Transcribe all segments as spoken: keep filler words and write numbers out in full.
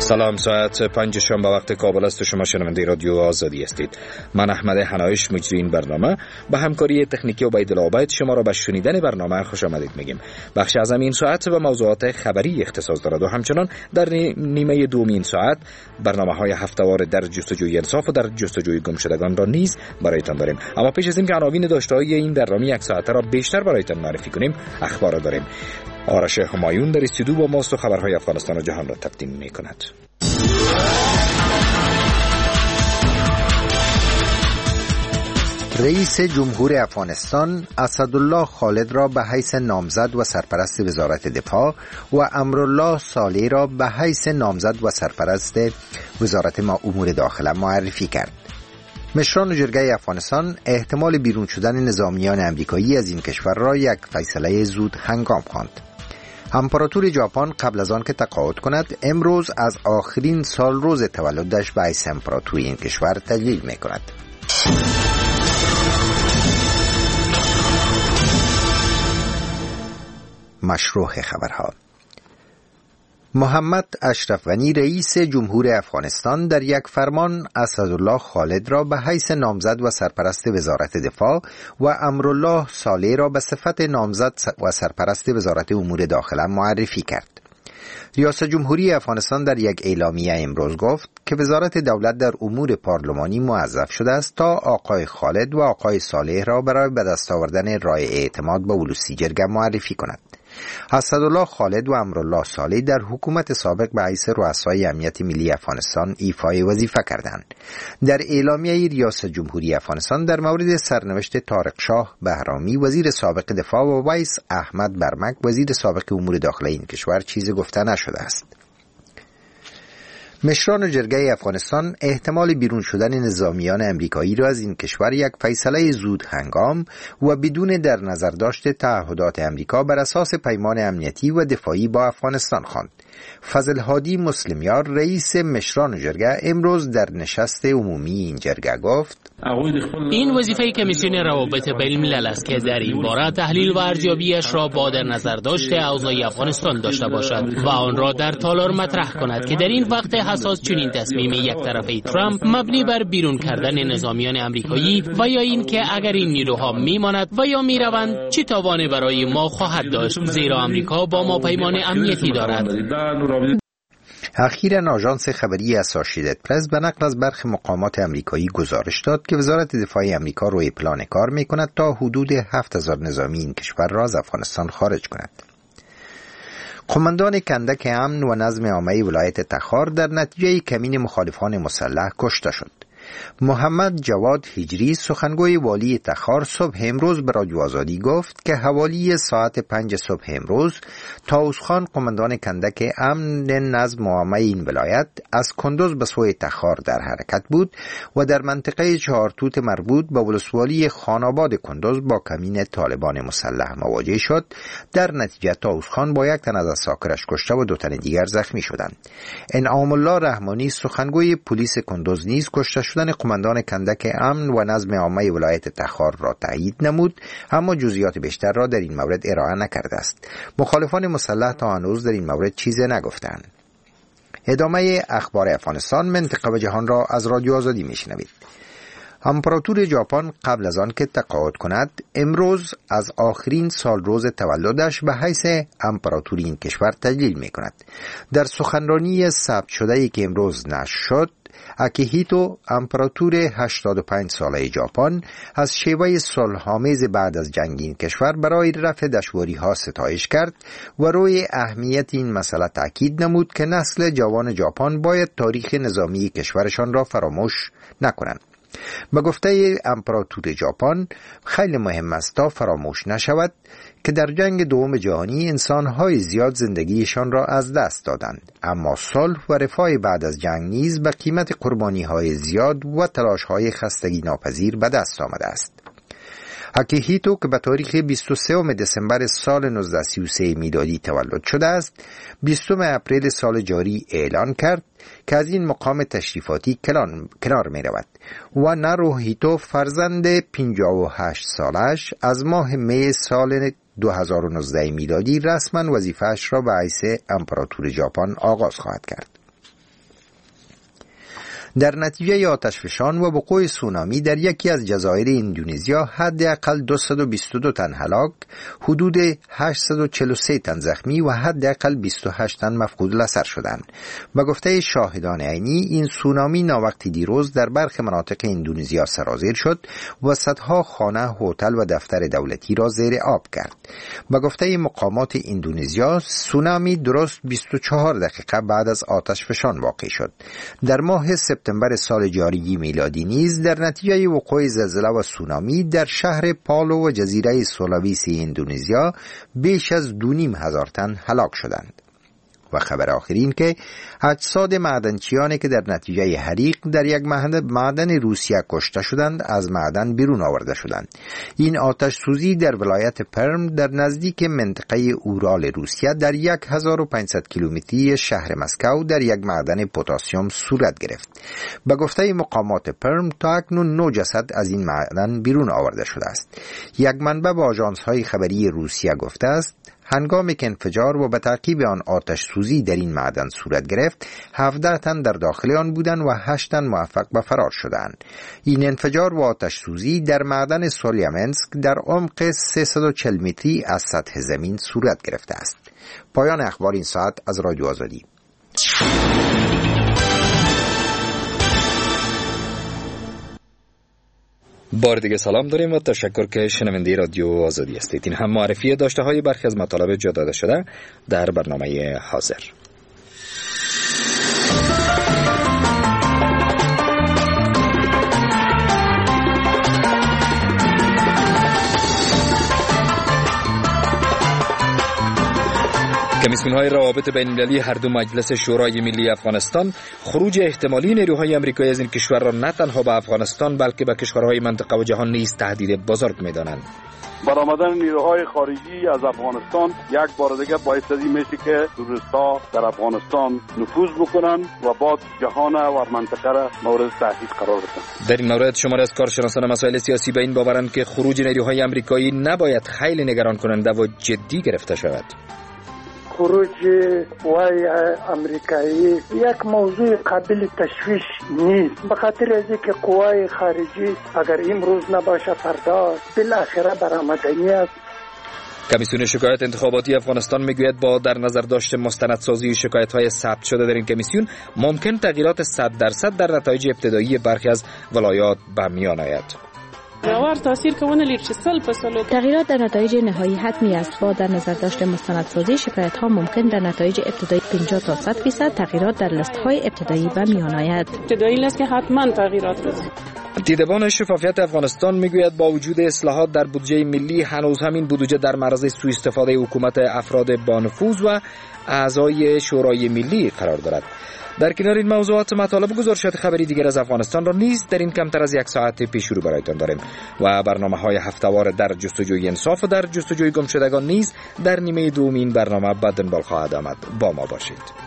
سلام، ساعت پنج شنبه وقت کابل است و شما شنونده رادیو آزادی هستید. من احمد حنایش مجری این برنامه با همکاری تکنیکی عبیدالله عبید شما را به شنیدن برنامه خوش آمدید میگیم. بخش از این ساعت و موضوعات خبری اختصاص دارد و همچنان در نیمه دومین ساعت برنامه‌های هفته‌وار در جستجوی انصاف و در جستجوی گمشدگان را نیز برایتان داریم. اما پیش از اینکه عناوین داشته‌های این برنامه یک ساعته را بیشتر برایتان معرفی کنیم، اخبار داریم. آرش همایون در استودیو با ماست و خبرهای افغانستان و جهان را تقدیم می‌کند. رئیس جمهور افغانستان اسدالله خالد را به حیث نامزد و سرپرست وزارت دفاع و امرالله صالح را به حیث نامزد و سرپرست وزارت امور داخله معرفی کرد. مشران جرگه افغانستان احتمال بیرون شدن نظامیان امریکایی از این کشور را یک فیصله زود هنگام خواند. امپراتور ژاپن قبل از آن که تقاعد کند، امروز از آخرین سال روز تولدش به حیث امپراتور این کشور تجلیل می کند. مشروع خبرها. محمد اشرف غنی رئیس جمهور افغانستان در یک فرمان اسدالله خالد را به حیث نامزد و سرپرست وزارت دفاع و امرالله صالح را به صفت نامزد و سرپرست وزارت امور داخله معرفی کرد. ریاست جمهوری افغانستان در یک اعلامیه امروز گفت که وزارت دولت در امور پارلمانی موظف شده است تا آقای خالد و آقای صالح را برای به دست آوردن رای اعتماد به ولوسی جرگه معرفی کند. اسدالله خالد و امرالله صالح در حکومت سابق به حیث رؤسای امنیت ملی افغانستان ایفای وظیفه کردند. در اعلامیه ریاست جمهوری افغانستان در مورد سرنوشت طارق شاه بهرامی وزیر سابق دفاع و ویس احمد برمک وزیر سابق امور داخله این کشور چیزی گفته نشده است. مشران جرگه افغانستان احتمال بیرون شدن نظامیان امریکایی را از این کشور یک فیصله زود هنگام و بدون در نظر داشت تعهدات امریکا بر اساس پیمان امنیتی و دفاعی با افغانستان خواند. فضل هادی مسلمیار رئیس مشران جرگه امروز در نشست عمومی این جرگه گفت: این وظیفه کمیسیون روابط بین الملل است که در این باره تحلیل و ارزیابیش را با در نظر داشت اوضاع افغانستان داشته باشد و آن را در تالار مطرح کند که در این وقت حساس چنین تصمیم یک طرفه ترامپ مبنی بر بیرون کردن نظامیان امریکایی و یا این که اگر این نیروها میماند و یا میروند چه تاوانی برای ما خواهد داشت، زیرا امریکا با ما پیمان امنیتی دارد. اخیراً آژانس خبری اسوسییتد پرس به نقل از برخی مقامات امریکایی گزارش داد که وزارت دفاع آمریکا روی پلان کار می‌کند تا حدود هفت هزار نظامی این کشور را از افغانستان خارج کند. قماندان کندک امن و نظم عامه ولایت تخار در نتیجه کمین مخالفان مسلح کشته شد. محمد جواد هجری سخنگوی والی تخار صبح امروز به رادیو آزادی گفت که حوالی ساعت پنج صبح امروز طاووس خان قماندان کندک امن نظم عامه این ولایت از کندوز به سوی تخار در حرکت بود و در منطقه چهارتوت مربوط به ولسوالی خاناباد کندوز با کمین طالبان مسلح مواجه شد. در نتیجه طاووس خان با یک تن از عساکرش کشته و دو تن دیگر زخمی شدند. انعام الله رحمانی سخنگوی پلیس کندوز نیز کشته شدن قماندان کندک امن و نظم عامه ولایت تخار را تایید نمود، اما جزئیات بیشتر را در این مورد ارائه نکرده است. مخالفان مسلح تا هنوز در این مورد چیزی نگفتند. ادامه اخبار افغانستان، منطقه و جهان را از رادیو آزادی میشنوید. امپراتور ژاپن قبل از آن که تقاعد کند، امروز از آخرین سال روز تولدش به حیث امپراتور این کشور تجلیل می کند. در سخنرانی ثبت شده ای که امروز نشر شد، اکیهیتو امپراتور هشتاد و پنج ساله ژاپن از شیوه صلح‌آمیز بعد از جنگ این کشور برای رفع دشواری‌ها ستایش کرد و روی اهمیت این مسئله تاکید نمود که نسل جوان ژاپن باید تاریخ نظامی کشورشان را فراموش نکنند. به گفته امپراتور ژاپن، خیلی مهم است تا فراموش نشود که در جنگ دوم جهانی انسان‌های زیاد زندگیشان را از دست دادند، اما صلح و رفاه بعد از جنگ نیز به قیمت قربانی‌های زیاد و تلاش‌های خستگی ناپذیر به دست آمده است. اکیهیتو که به تاریخ بیست و سوم دسامبر سال نوزده سی و سه میلادی تولد شده است، بیستم اپریل سال جاری اعلان کرد که از این مقام تشریفاتی کنار می رود و ناروهیتو فرزند پنجاه و هشت سالش از ماه می سال دو هزار و نوزده میلادی رسما وظیفه‌اش را به حیث امپراتور ژاپن آغاز خواهد کرد. در نتیجه آتشفشان و وقوع سونامی در یکی از جزایر اندونزیا حداقل دویست و بیست و دو تن هلاک، حدود هشتصد و چهل و سه تن زخمی و حداقل بیست و هشت تن مفقود الاثر شدند. به گفته شاهدان عینی، این سونامی ناوقتی دیروز در برخی مناطق اندونزیا سرازیر شد و صدها خانه، هتل و دفتر دولتی را زیر آب کرد. به گفته مقامات اندونزیا، سونامی درست بیست و چهار دقیقه بعد از آتشفشان واقع شد. در ماه سپتامبر سال جاری میلادی نیز در نتیجه وقوع زلزله و سونامی در شهر پالو و جزیره سولاویسی اندونزیا بیش از دو نیم هزار تن هلاک شدند. و خبر آخرین که اجساد معدنچیانی که در نتیجه حریق در یک معدن روسیه کشته شدند از معدن بیرون آورده شدند. این آتش سوزی در ولایت پرم در نزدیک منطقه اورال روسیه در هزار و پانصد کیلومتری شهر مسکو در یک معدن پتاسیم صورت گرفت. به گفته مقامات پرم تا اکنون نه جسد از این معدن بیرون آورده شده است. یک منبع به آژانس‌های خبری روسیه گفته است هنگامی که انفجار و به تعقیب آن آتش سوزی در این معدن صورت گرفت، هفده تن در داخل آن بودند و هشت تن موفق به فرار شدند. این انفجار و آتش سوزی در معدن سولیامنسک در عمق سیصد و چهل متری از سطح زمین صورت گرفته است. پایان اخبار این ساعت از رادیو آزادی. بار دیگه سلام داریم و تشکر که شنونده رادیو آزادی هستید. این هم معرفی داشته های برخی از مطالب جا داده شده در برنامه حاضر. کمیسیون‌های روابط بین‌المللی هر دو مجلس شورای ملی افغانستان خروج احتمالی نیروهای آمریکایی از این کشور را نه تنها به افغانستان بلکه به کشورهای منطقه و جهان نیز تهدید بزرگ می‌دانند. برآمدن نیروهای خارجی از افغانستان یک بار دیگه باعث میشه که تروریست‌ها در افغانستان نفوذ بکنن و بعد جهان و منطقه را مورد تهدید قرار بدن. در این مورد شماری از کارشناسان مسائل سیاسی به این باورند که خروج نیروهای آمریکایی نباید خیلی نگران کننده و جدی گرفته شود. خروج قوای امریکایی یک موضوع قابل تشویش نیست، به خاطر از اینکه قوای خارجی اگر امروز نباشه فردا بالاخره برآمدنی است. کمیسیون شکایت انتخاباتی افغانستان میگوید با در نظر داشت مستندسازی شکایت‌های ثبت شده در این کمیسیون ممکن تغییرات صد درصد در نتایج ابتدایی برخی از ولایات به میان آید. تغییرات در نتایج نهایی حتمی است. با در نظر داشت مستندسازی شکایت ها ممکن در نتایج ابتدایی پنجاه تا صد درصد تغییرات در لیست های ابتدایی به میان آید. ابتدایی لیست که حتما تغییرات بده. دیدبان شفافیت افغانستان میگوید با وجود اصلاحات در بودجه ملی هنوز همین بودجه در معرض سوء استفاده حکومت افراد با نفوذ و اعضای شورای ملی قرار دارد. در کنار این موضوعات مطالب گزارشات خبری دیگر از افغانستان را نیز در این کمتر از یک ساعت پیش رو برایتان داریم و برنامه‌های هفته‌وار در جستجوی انصاف و در جستجوی گمشدگان نیز در نیمه دوم این برنامه به دنبال خواهد آمد. با ما باشید.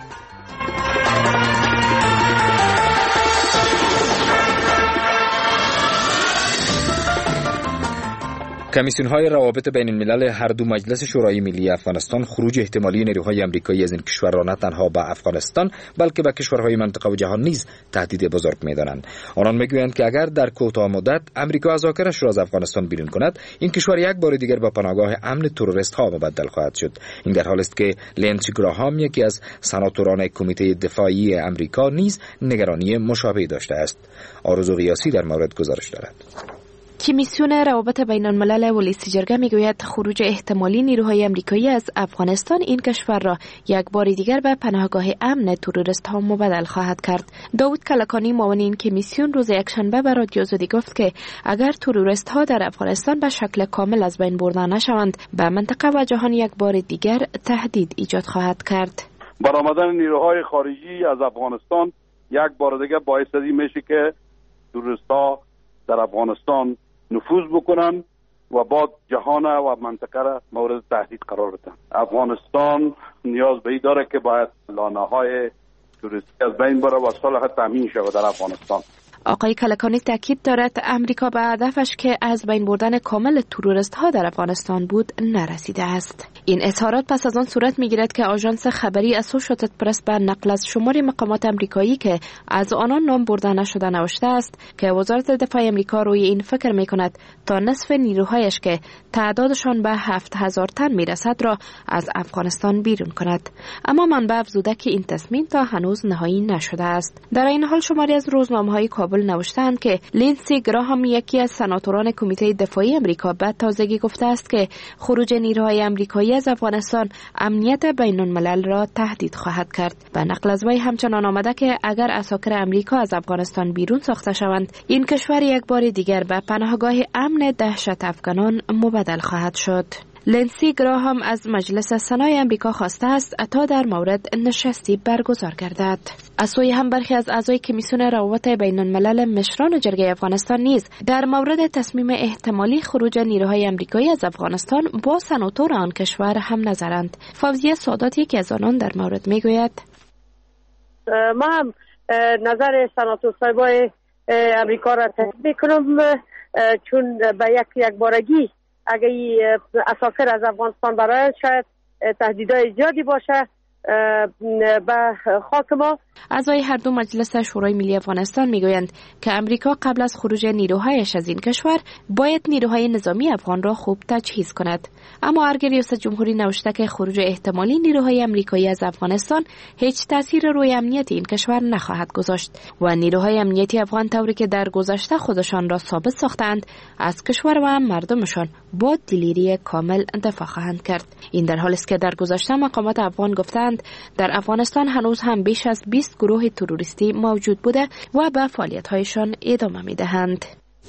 کمیسیون‌های روابط بین الملل هر دو مجلس شورای ملی افغانستان خروج احتمالی نیروهای آمریکایی از این کشور را نه تنها به افغانستان بلکه به کشورهای منطقه و جهان نیز تهدید بزرگ می‌دانند. آنان می‌گویند که اگر در کوتاه مدت آمریکا اذاکرش را از افغانستان بیرون کند، این کشور یک بار دیگر به پناهگاه امن تروریست‌ها مبدل خواهد شد. این در حالی است که لینسی گراهام یکی از سناتوران کمیته دفاعی آمریکا نیز نگرانی مشابهی داشته است. آرزو قیاسی در مورد گزارش دارد. کمیسیون روابط بین الملل ولسی جرگه میگوید خروج احتمالی نیروهای آمریکایی از افغانستان این کشور را یک بار دیگر به پناهگاه امن تروریست ها مبدل خواهد کرد. داوود کلکانی معاون این کمیسیون روز یکشنبه به رادیو آزادی گفت که اگر تروریست ها در افغانستان به شکل کامل از بین برده نشوند، به منطقه و جهان یک بار دیگر تهدید ایجاد خواهد کرد. برآمدن نیروهای خارجی از افغانستان یک بار دیگر باعث میشه که تروریست ها در افغانستان نفوذ بکنن و بعد جهان و منطقه را مورد تهدید قرار بدن. افغانستان نیاز به این داره که باید لانه‌های توریستی از بین بره و صلح تامین شود در افغانستان. آقای کلکانی تاکید دارد امریکا به هدفش که از بین بردن کامل تروریست ها در افغانستان بود نرسیده است. این اظهارات پس از آن صورت میگیرد که آژانس خبری اسوشییتد پرس به نقل از شماری مقامات امریکایی که از آنان نام برده نشده نوشته است که وزارت دفاع امریکا روی این فکر میکند تا نصف نیروهایش که تعدادشان به هفت هزار تن میرسد را از افغانستان بیرون کند. اما منبع افزوده که این تصمیم تا هنوز نهایی نشده است. در این حال شماری از روزنامه‌های کابل نوشتند که لینسی گراهام، یکی از سناتوران کمیته دفاعی امریکا، به تازگی گفته است که خروج نیروهای امریکایی از افغانستان امنیت بین الملل را تهدید خواهد کرد. به نقل از وی همچنان آمده که اگر عساکر امریکا از افغانستان بیرون ساخته شوند، این کشور یک بار دیگر به پناهگاه امن دهشت افغانان مبدل خواهد شد. لینسی گراهام از مجلس سنای امریکا خواسته است تا در مورد نشستی برگزار گردد. از سوی هم برخی از اعضای کمیسیون روابط بین الملل مشران جرگه افغانستان نیز در مورد تصمیم احتمالی خروج نیروهای امریکایی از افغانستان با سناتور آن کشور هم نظرند. فوزیه سادات یکی از آنان در مورد میگوید: ما هم نظر سناتور صاحبای امریکا را تایید میکنم، چون به یک یک بارگی اگر عساکر از افغانستان برای شاید تهدیدهای زیادی باشه به خاک ما. اعضای هر دو مجلس شورای ملی افغانستان میگویند که امریکا قبل از خروج نیروهایش از این کشور باید نیروهای نظامی افغان را خوب تجهیز کند. اما ارگ ریاست جمهوری نوشته که خروج احتمالی نیروهای امریکایی از افغانستان هیچ تأثیر روی امنیت این کشور نخواهد گذاشت و نیروهای امنیتی افغان طوری که در گذشته خودشان را ثابت ساختند از کشور و مردمشان با دلیری کامل دفاع خواهند کرد. این در حالی است که در گذشته مقامات افغان گفتند در افغانستان هنوز هم بیش از بیست گروه تروریستی موجود بوده و به فعالیت‌هایشان ادامه می‌دهند.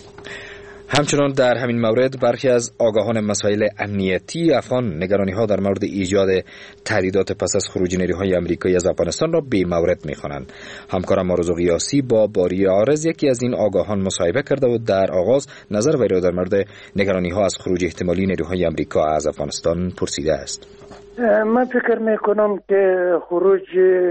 همچنان در همین مورد برخی از آگاهان مسائل امنیتی افغان نگرانی‌ها در مورد ایجاد تهدیدات پس از خروج نیروهای آمریکایی از افغانستان را بی مورد می‌خوانند. همکارم مارزو قیاسی با باری عارض یکی از این آگاهان مصاحبه کرده و در آغاز نظر وی را در مورد نگرانی‌ها از خروج احتمالی نیروهای آمریکا از افغانستان پرسیده است. من فکر میکنم که خروج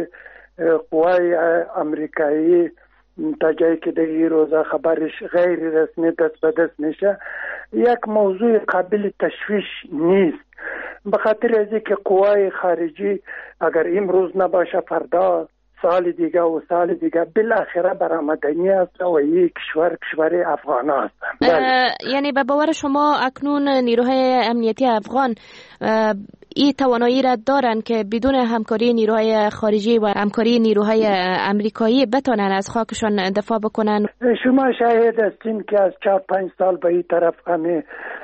قوای امریکایی تا جایی که در این روزا خبرش غیر رسمی دست به دست میشه یک موضوع قابل تشویش نیست، به خاطر از اینکه قوای خارجی اگر امروز نباشه فردا سال دیگه و سال دیگه بالاخره برآمدنی است و یک کشور کشور افغان است. یعنی به باور شما اکنون نیروهای امنیتی افغان این توانایی را دارند که بدون همکاری نیروهای خارجی و همکاری نیروهای امریکایی بتونن از خاکشان دفاع بکنن؟ شما شاهد هستین که از چهار پنج سال به این طرف همه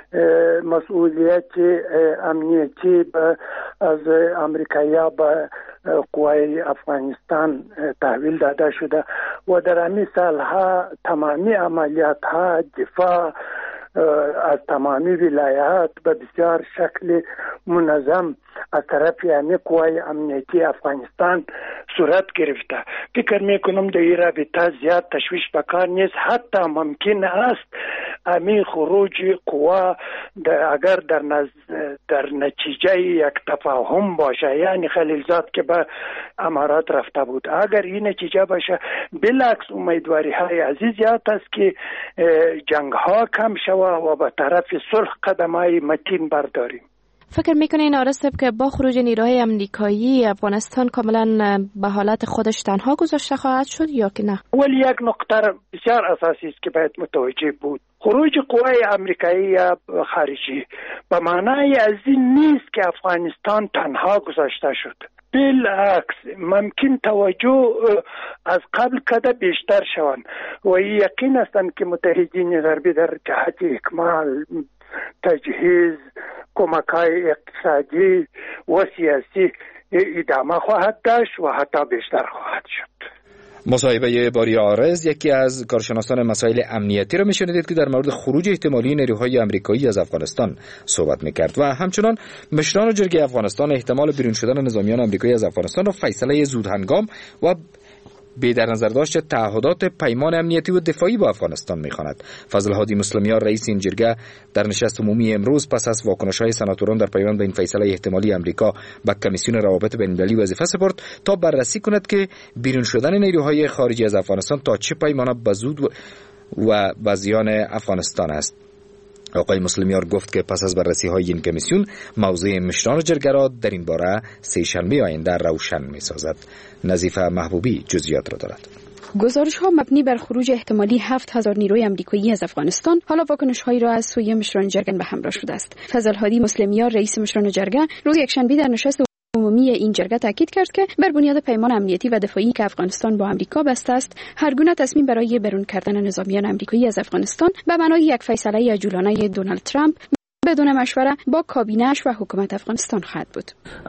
مسئولیت امنیتی از امریکایی به قوای افغانستان تحویل داده شده و در همین سالها تمامی عملیات ها دفاع از تمامی ولایات به بسیار شکل منظم از طرف یعنی قوای امنیتی افغانستان صورت گرفته. فکر میکنم در این رابطه زیاد تشویش بکار نیست. حتی ممکن است امی خروج قوا اگر در نز... در نتیجه یک تفاهم باشه، یعنی خلیلزاد که به امارات رفته بود، اگر این نتیجه باشه بالعکس امیدواری های عزیز زیاد است که جنگ ها کم شوه و به طرف صلح قدم های متین برداریم. فکر میکنین آرستب که با خروج نیروهای امریکایی افغانستان کاملا به حالت خودش تنها گذاشته خواهد شد یا که نه؟ ولی یک نقطه بسیار اساسی است که باید متوجه بود. خروج قوای امریکایی خارجی به معنای از این نیست که افغانستان تنها گذاشته شد. بالعکس ممکن توجه از قبل کده بیشتر شوند و یقین هستند که متحدین غربی در جهت اکمال تجهیز کمک‌های اقتصادی و سیاسی ادامه خواهد داشت و حتی بیشتر خواهد شد. مصاحبه باری عارض یکی از کارشناسان مسائل امنیتی را میشنیدید که در مورد خروج احتمالی نیروهای آمریکایی از افغانستان صحبت میکرد و همچنان مشران جرگه افغانستان احتمال بیرون شدن نظامیان آمریکایی از افغانستان را فیصله زودهنگام و به در نظر داشت تعهدات پیمان امنیتی و دفاعی با افغانستان می‌خواند. فضل هادی مسلمیار رئیس این جرگه در نشست عمومی امروز پس از واکنش‌های سناتوران در پیوند به این فیصله احتمالی امریکا به کمیسیون روابط بین‌المللی وظیفه سپرد تا بررسی کند که بیرون شدن نیروهای خارجی از افغانستان تا چه پیمانه به زود و به زیان افغانستان است. آقای مسلمیار گفت که پس از بررسی های این کمیسیون موضع مشران جرگه را در این باره سه شنبه آینده روشن می سازد. نظیفه محبوبی جزئیات را دارد. گزارش ها مبنی بر خروج احتمالی هفت هزار نیروی آمریکایی از افغانستان حالا واکنش هایی را از سوی مشران جرگه به همراه شده است. فضل هادی مسلمیار رئیس مشران جرگه روز یکشنبه در نشست عمومی این جرگه تاکید کرد که بر بنیاد پیمان امنیتی و دفاعی که افغانستان با آمریکا بسته است، هر گونه تصمیم برای برون کردن نظامیان آمریکایی از افغانستان به معنای یک فیصله عجولانه دونالد ترامپ بدون مشوره با کابینه‌اش و حکومت افغانستان خواهد بود.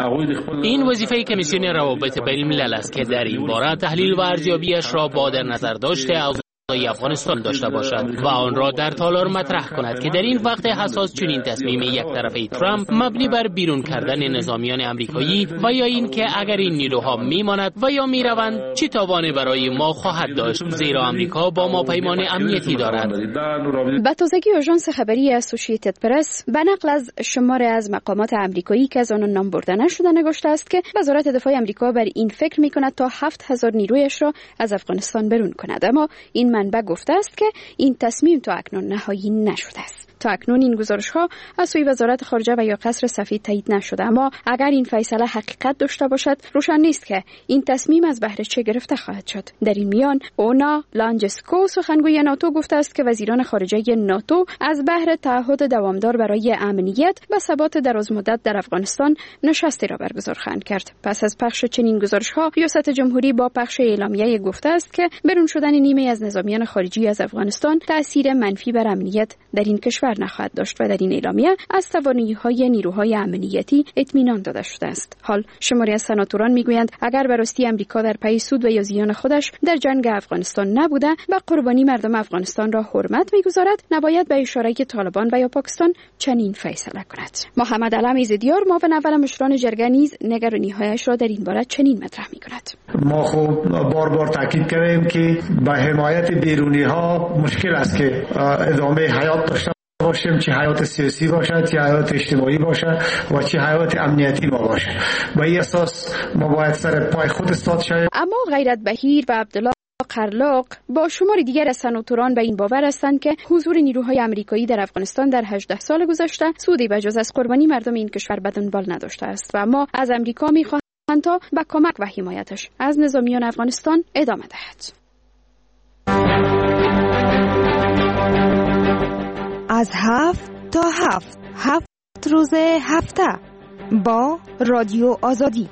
این وظیفه کمیسیون روابط بین الملل است که در این باره تحلیل و ارزیابیش را با در نظر داشته اوضاع افغانستان داشته باشد و آن را در تالار مطرح کند که در این وقت حساس چنین تصمیم یک طرفه ترامپ مبنی بر بیرون کردن نظامیان آمریکایی و یا این که اگر این نیروها میماند و یا میروند چه تاوانی برای ما خواهد داشت، زیرا آمریکا با ما پیمان امنیتی دارد. به تازگی آژانس خبری اسوسییتد پرس به نقل از شماری از مقامات آمریکایی که از آن نام برده نشده نگفته است که وزارت دفاع آمریکا بر این فکر میکند تا هفت هزار نیرویش را از افغانستان برون کند، اما این منبع گفته است که این تصمیم تا اکنون نهایی نشده است. تا اکنون این گزارش ها از سوی وزارت خارجه و یا قصر سفید تایید نشده، اما اگر این فیصله حقیقت داشته باشد روشن نیست که این تصمیم از بهره چه گرفته خواهد شد. در این میان اونا لانجسکو سخنگوی ناتو گفته است که وزیران خارجه ناتو از بهره تعهد دوامدار برای امنیت و ثبات درازمدت در افغانستان نشستی را برگزار خواهند کرد. پس از پخش چنین گزارش ها ریاست جمهوری با پخش اعلامیه گفته است که برون شدن نیمه از نظامیان خارجی از افغانستان تأثیر منفی بر امنیت در این کشور نخواهد داشت و در این اعلامیه از توانایی‌های نیروهای امنیتی اطمینان داده شده است. حال شماری از سناتوران میگویند اگر به راستی آمریکا در پی سود و یا زیان خودش در جنگ افغانستان نبوده و قربانی مردم افغانستان را حرمت می‌گذارد، نباید به اشاره طالبان و یا پاکستان چنین فیصله کند. محمد علم ایزدیار معاون اول مشران جرگه نیز نگرانی‌هایش را در این باره چنین مطرح می‌کند. ما خب بار بار تاکید کردیم که با حمایت بیرونی‌ها مشکل است که ادامه حیات داشته باشیم، چه حیات سیاسی باشد، چه حیات اجتماعی باشد و چه حیات امنیتی ما باشد. به این اساس ما باید سر پای خود استاد شویم. اما غیرت بهیر و عبدالله قرلاق با شمار دیگر از سناتوران به این باور هستند که حضور نیروهای آمریکایی در افغانستان در هجده سال گذشته سودی بجز از قربانی مردم این کشور به دنبال نداشته است و اما از آمریکا می‌خواهند تا به کمک و حمایتش از نظامیان افغانستان ادامه دهد. از هفت تا هفت هفت روز هفته با رادیو آزادی.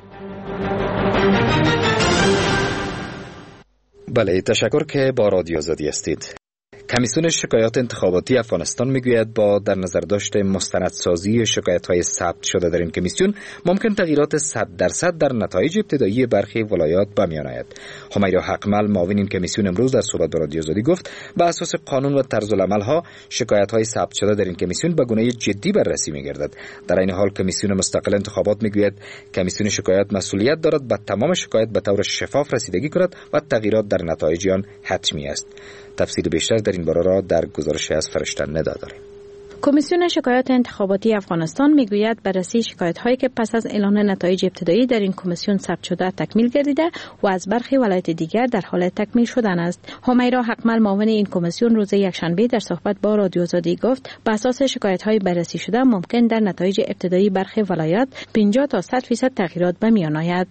بله، تشکر که با رادیو آزادی هستید. کمیسیون شکایات انتخاباتی افغانستان میگوید با در نظر داشته مستندسازی شکایت‌های ثبت شده در این کمیسیون ممکن تغییرات صد درصد در نتایج ابتدایی برخی ولایات به میان آید. همیرا حقمل معاون این کمیسیون امروز در صحبت با رادیو آزادی گفت بر اساس قانون و طرز العمل‌ها شکایت‌های ثبت شده در این کمیسیون به گونه جدی بررسی می‌گردد. در این حال کمیسیون مستقل انتخابات میگوید کمیسیون شکایات مسئولیت دارد به تمام شکایت به طور شفاف رسیدگی کند و تغییرات در نتایج آن حتمی است. تفصیل بیشتر در این باره را در گزارش از فرشته ندا داریم. کمیسیون شکایات انتخاباتی افغانستان میگوید بررسی شکایت‌هایی که پس از اعلان نتایج ابتدایی در این کمیسیون ثبت شده تکمیل گردیده و از برخی ولایت دیگر در حال تکمیل شدن است. همیرا حقمل معاون این کمیسیون روز یکشنبه در صحبت با رادیو آزادی گفت بر اساس شکایت‌های بررسی شده ممکن در نتایج ابتدایی برخی ولایات پنجاه تا صد درصد تغییرات به میان آید.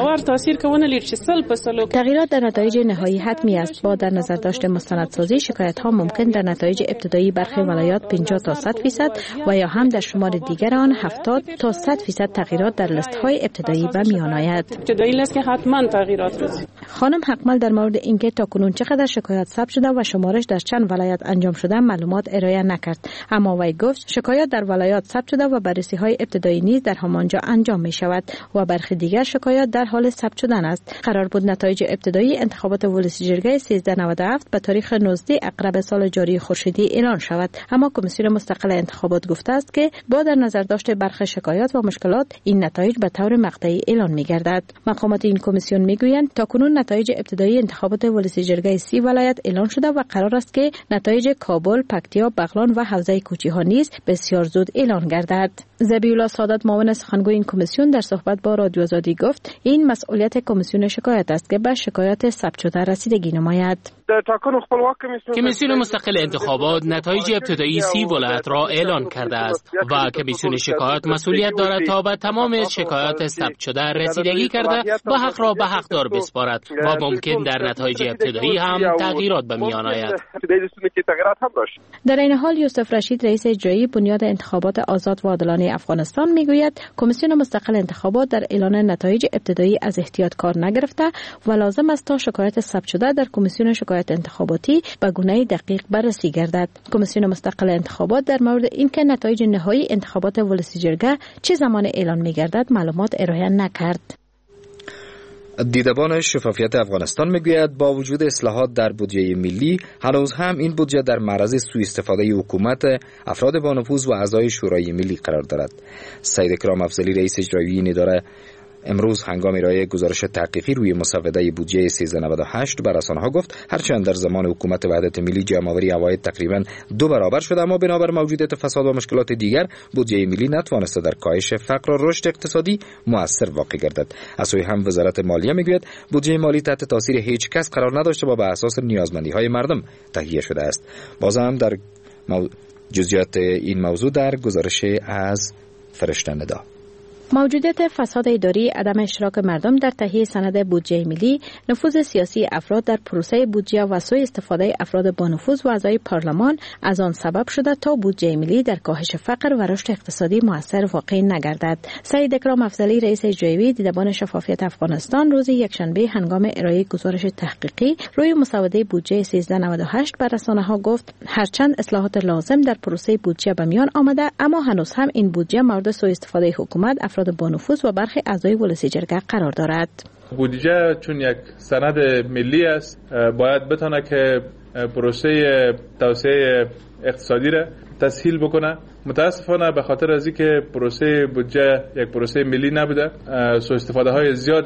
تغییرات در نتایج نهایی حتمی است. با در نظر داشته مستندسازی شکایت‌ها ممکن در نتایج ابتدایی برخی ولایات پنجاه تا صد درصد و یا هم در شمار دیگر آن هفتاد تا صد درصد تغییرات در لیست‌های ابتدایی به میان آید. ابتدایی لیست که حتما تغییرات رسید. خانم حقمل در مورد اینکه تاکنون چقدر شکایت ثبت شده و شمارش در چند ولایت انجام شده معلومات ارائه نکرد، اما وی گفت شکایت در ولایات ثبت شده و بررسی‌های ابتدایی نیز در همانجا انجام می شود و برخی دیگر شکایات در حال ثبت شدن است. قرار بود نتایج ابتدایی انتخابات ولسی جرگه سیزده نود و هفت به تاریخ نوزده اقرب سال جاری خورشیدی اعلان شود، اما کمیسیون مستقل مستقل انتخابات گفته است که با در نظر داشت برخی شکایات و مشکلات این نتایج به طور مقطعی اعلان می‌گردد. مقامات این کمیسیون میگویند تاکنون نتایج ابتدایی انتخابات ولسی جرگه سی ولایت اعلان شده و قرار است که نتایج کابل، پکتیا، بغلان و حوزه کوچی‌ها نیز بسیار زود اعلان گردد. ذبیح‌الله سعادت معاون سخنگوی این کمیسیون در صحبت با رادیو آزادی گفت این مسئولیت کمیسیون شکایت است که به شکایات ثبت شده رسیدگی نماید. کمیسیون مستقل انتخابات نتایج ابتدایی سی ولایت را اعلان کرده است و کمیسیون شکایت مسئولیت دارد تا به تمام شکایات ثبت شده رسیدگی کرده و حق را به حقدار بسپارد و ممکن در نتایج ابتدایی هم تغییرات به میان آید. در این حال یوسف رشید رئیس اجرایی بنیاد انتخابات آزاد و عادلانه افغانستان میگوید کمیسیون مستقل انتخابات در اعلان نتایج ابتدایی از احتیاط کار نگرفته و لازم است تا شکایت ثبت شده در کمیسیون شکایت انتخاباتی به گونه دقیق بررسی گردد. کمیسیون مستقل انتخابات در مورد اینکه نتایج نهایی انتخابات ولسی جرگه چه زمان اعلان می‌گردد معلومات ارائه نکرد. دیدبان شفافیت افغانستان میگوید با وجود اصلاحات در بودجه ملی هنوز هم این بودجه در معرض سوء استفاده حکومت، افراد با نفوذ و اعضای شورای ملی قرار دارد. سید اکرام افضلی رئیس اجرایی این اداره امروز هنگام ارائه گزارش تحقیقی روی مسوده بودجه سیزده نود و هشت به رسانه‌ها گفت هرچند در زمان حکومت وحدت ملی جمع‌آوری عواید تقریباً دو برابر شده اما بنابر موجودیت فساد و مشکلات دیگر بودجه ملی نتوانسته در کاهش فقر و رشد اقتصادی مؤثر واقع گردد. از سوی هم وزارت مالیه میگوید بودجه مالی تحت تاثیر هیچ کس قرار نداشته و بر اساس نیازمندی‌های مردم تهیه شده است. باز هم در مو... جزئیات این موضوع در گزارش از فرشته ندا. موجودیت فساد اداری، عدم اشتراک مردم در تهیه سند بودجه ملی، نفوذ سیاسی افراد در پروسه بودجه و سوء استفاده افراد با نفوذ و اعضای پارلمان از آن سبب شده تا بودجه ملی در کاهش فقر و رشد اقتصادی مؤثر واقع نگردد. سید اکرام افضلی رئیس اجرایی دیدبان شفافیت افغانستان روز یکشنبه هنگام ارائه گزارش تحقیقی روی مسوده بودجه سیزده نود و هشت بر رسانه‌ها گفت هرچند اصلاحات لازم در پروسه بودجه به میان آمده اما هنوز هم این بودجه مورد سوء استفاده حکومت، افراد با نفوذ و برخی اعضای ولسی جرگه قرار دارد. بودجه چون یک سند ملی است باید بتونه که پروسه توسعه اقتصادی را تسهیل بکنه. متاسفانه به خاطر از اینکه پروسه بودجه یک پروسه ملی نبوده سوء استفاده های زیاد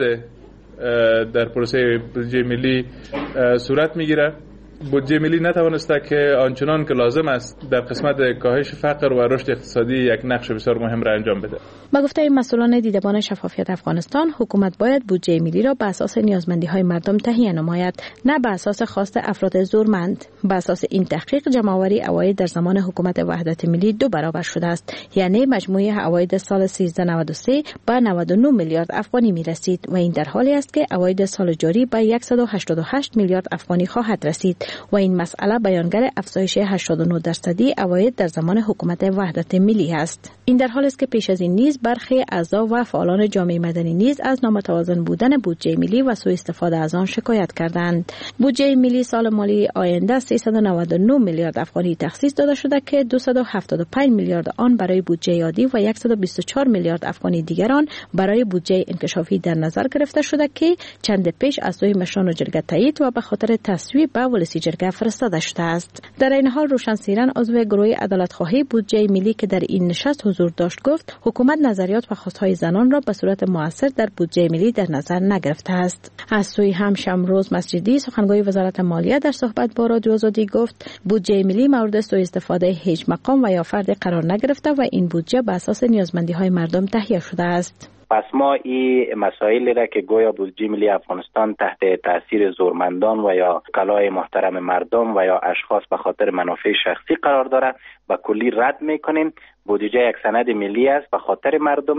در پروسه بودجه ملی صورت میگیره. بودجه ملی نتوانسته که آنچنان که لازم است در قسمت کاهش فقر و رشد اقتصادی یک نقش بسیار مهم را انجام بده. با گفته مسئولان دیدبان شفافیت افغانستان، حکومت باید بودجه ملی را بر اساس نیازمندی‌های مردم تهیه نماید، نه بر اساس خواست افراد زورمند. بر اساس این تحقیق جمع‌آوری عواید در زمان حکومت وحدت ملی دو برابر شده است، یعنی مجموع عواید سال سیزده نود و سه به نود و نه میلیارد افغانی می‌رسید و این در حالی است که عواید سال جاری به صد و هشتاد و هشت میلیارد افغانی خواهد رسید و این مسئله بیانگر افزایش هشتاد و نه درصدی عواید در زمان حکومت وحدت ملی است. این در حالی است که پیش از این نیز برخی اعضا و فعالان جامعه مدنی نیز از نامتوازن بودن بودجه ملی و سوء استفاده از آن شکایت کردند. بودجه ملی سال مالی آینده سیصد و نود و نه میلیارد افغانی تخصیص داده شده که دویست و هفتاد و پنج میلیارد آن برای بودجه عادی و صد و بیست و چهار میلیارد افغانی دیگر آن برای بودجه انکشافی در نظر گرفته شده که چند پیش از سوی مشران جرگه تایید و به خاطر تصویب به ولسی جرگه فرستاده شده است. در این حال روشن سیرن عضو گروه عدالت خواهی بودجه ملی که در این نشست حضور داشت گفت حکومت نظریات و خواستهای زنان را به صورت مؤثر در بودجه ملی در نظر نگرفته است. از سوی هم شمروز مسجدی سخنگوی وزارت مالیه در صحبت با رادیو آزادی گفت بودجه ملی مورد سوء استفاده هیچ مقام و یا فرد قرار نگرفته و این بودجه به اساس نیازمندی‌های مردم تهیه شده است. پس ما این مسائلی را که گویا بودجه ملی افغانستان تحت تاثیر زورمندان و یا کلای محترم مردم و یا اشخاص به خاطر منافع شخصی قرار داره و کلی رد میکنیم. بودجه یک سند ملی است، به خاطر مردم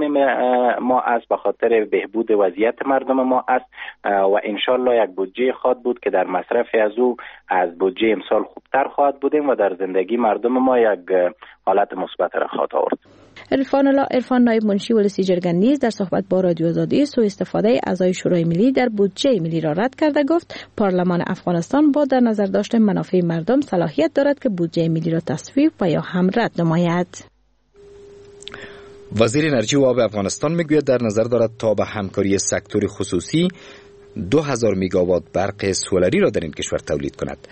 ما است، به خاطر بهبود وضعیت مردم ما است و انشالله یک بودجه خواهد بود که در مصرف از او از بودجه امسال خوبتر خواهد بودیم و در زندگی مردم ما یک حالت مثبت را خواهد آورد. عرفان الله عرفان نایب منشی ولسی جرگه نیز در صحبت با رادیو آزادی سوء استفاده اعضای شورای ملی در بودجه ملی را رد کرده گفت پارلمان افغانستان با در نظر داشتن منافع مردم صلاحیت دارد که بودجه ملی را تصویب و یا هم رد نماید. وزیر انرژی و آب افغانستان میگوید در نظر دارد تا به همکاری سکتور خصوصی دو هزار میگاوات برق سولری را در این کشور تولید کند.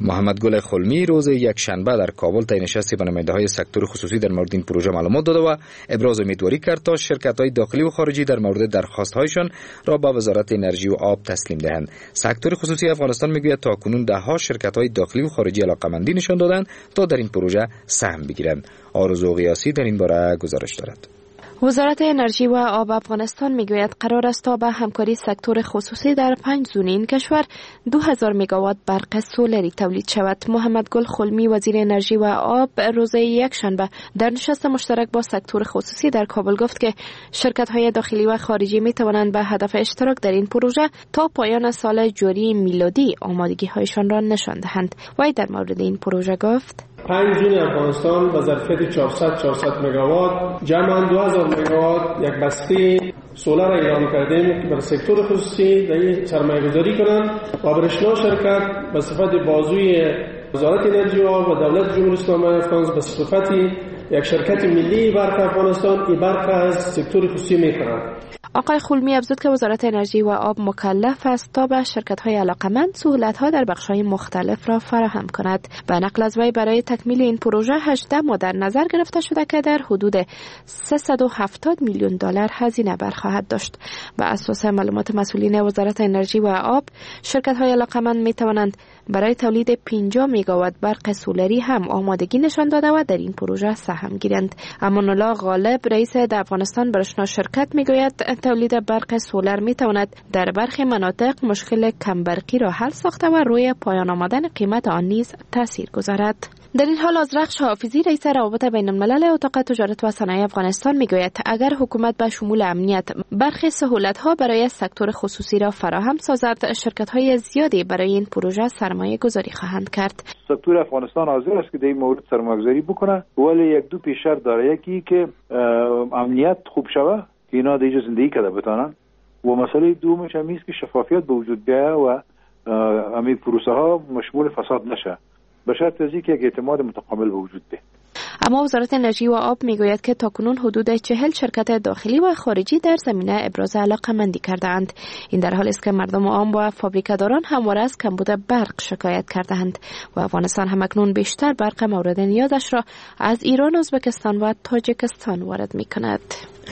محمد گل خلمی روز یک شنبه در کابل طی نشستی با نماینده‌های سکتور خصوصی در مورد این پروژه معلومات داد و ابراز امیدواری کرد تا شرکت‌های داخلی و خارجی در مورد درخواست‌هایشان را با وزارت انرژی و آب تسلیم دهند. سکتور خصوصی افغانستان میگوید تاکنون ده‌ها شرکت‌های داخلی و خارجی علاقه‌مندی نشان دادند تا در این پروژه سهم بگیرند. آرزو قیاسی در این باره گزارش دارد. وزارت انرژی و آب افغانستان میگوید قرار است تا به همکاری سکتور خصوصی در پنج زون این کشور دو هزار مگاوات برق سولری تولید شود. محمد گل خلمی وزیر انرژی و آب روز یکشنبه در نشست مشترک با سکتور خصوصی در کابل گفت که شرکت‌های داخلی و خارجی می توانند به هدف اشتراک در این پروژه تا پایان سال جاری میلادی آمادگی‌هایشان را نشان دهند. وی در مورد این پروژه گفت: پنج زون افغانستان با ظرفیت چهارصد چهارصد مگاوات جمعاً دو هزار مگاوات یک بسته سولر اعلام کردیم که برای سکتور خصوصی در این سرمایه گذاری کنند و برشنا شرکت به صفت بازوی وزارت انرژی و آب و دولت جمهوری اسلامی افغانستان به صفت یک شرکت ملی برق افغانستان این برق از سکتور خصوصی می‌کنند. آقای خلمی افزود که وزارت انرژی و آب مکلف است تا به شرکت‌های علاقه‌مند سهولت‌ها در بخش‌های مختلف را فراهم کند. به نقل از وی برای تکمیل این پروژه هجده ماه در نظر گرفته شده که در حدود سیصد و هفتاد میلیون دلار هزینه برخواهد داشت. بر اساس معلومات مسئولین وزارت انرژی و آب، شرکت‌های علاقه‌مند می‌توانند برای تولید پنجاه مگاوات برق سولری هم آمادگی نشان داده و در این پروژه سهم گیرند. امان الله غالب رئیس د افغانستان برشنا شرکت میگوید تولید برق سولر میتواند در برخی مناطق مشکل کمبرقی را حل ساخته و روی پایان آمدن قیمت آن نیز تاثیر گذارد. در این حال آذرخش حافظی رئیس روابط بین الملل اتاق تجارت و صنایع افغانستان میگوید اگر حکومت به شمول امنیت برخی سهولت‌ها برای سکتور خصوصی را فراهم سازد، شرکت‌های زیادی برای این پروژه سرمایه گذاری خواهند کرد. سکتور افغانستان حاضر است که در این مورد سرمایه گذاری بکنه، ولی یک دو پیش شرط داره. یکی که امنیت خوب شود که اینا دیگه زندگی کرده بتانن و مسئله دومش هم است که شفافیت به وجود بیاید و همین پروسه ها مشمول فساد نشه، به شرط از اینکه یک اعتماد متکامل به وجود بیاید. اما وزارت انرژی و آب میگوید که تاکنون حدود چهل شرکت داخلی و خارجی در زمینه ابراز علاقه‌مندی کرده‌اند. این در حالی است که مردم عام و فابریکه‌داران همواره از کمبود برق شکایت کرده‌اند و افغانستان همکنون بیشتر برق مورد نیازش را از ایران، ازبکستان و تاجیکستان وارد می‌کند.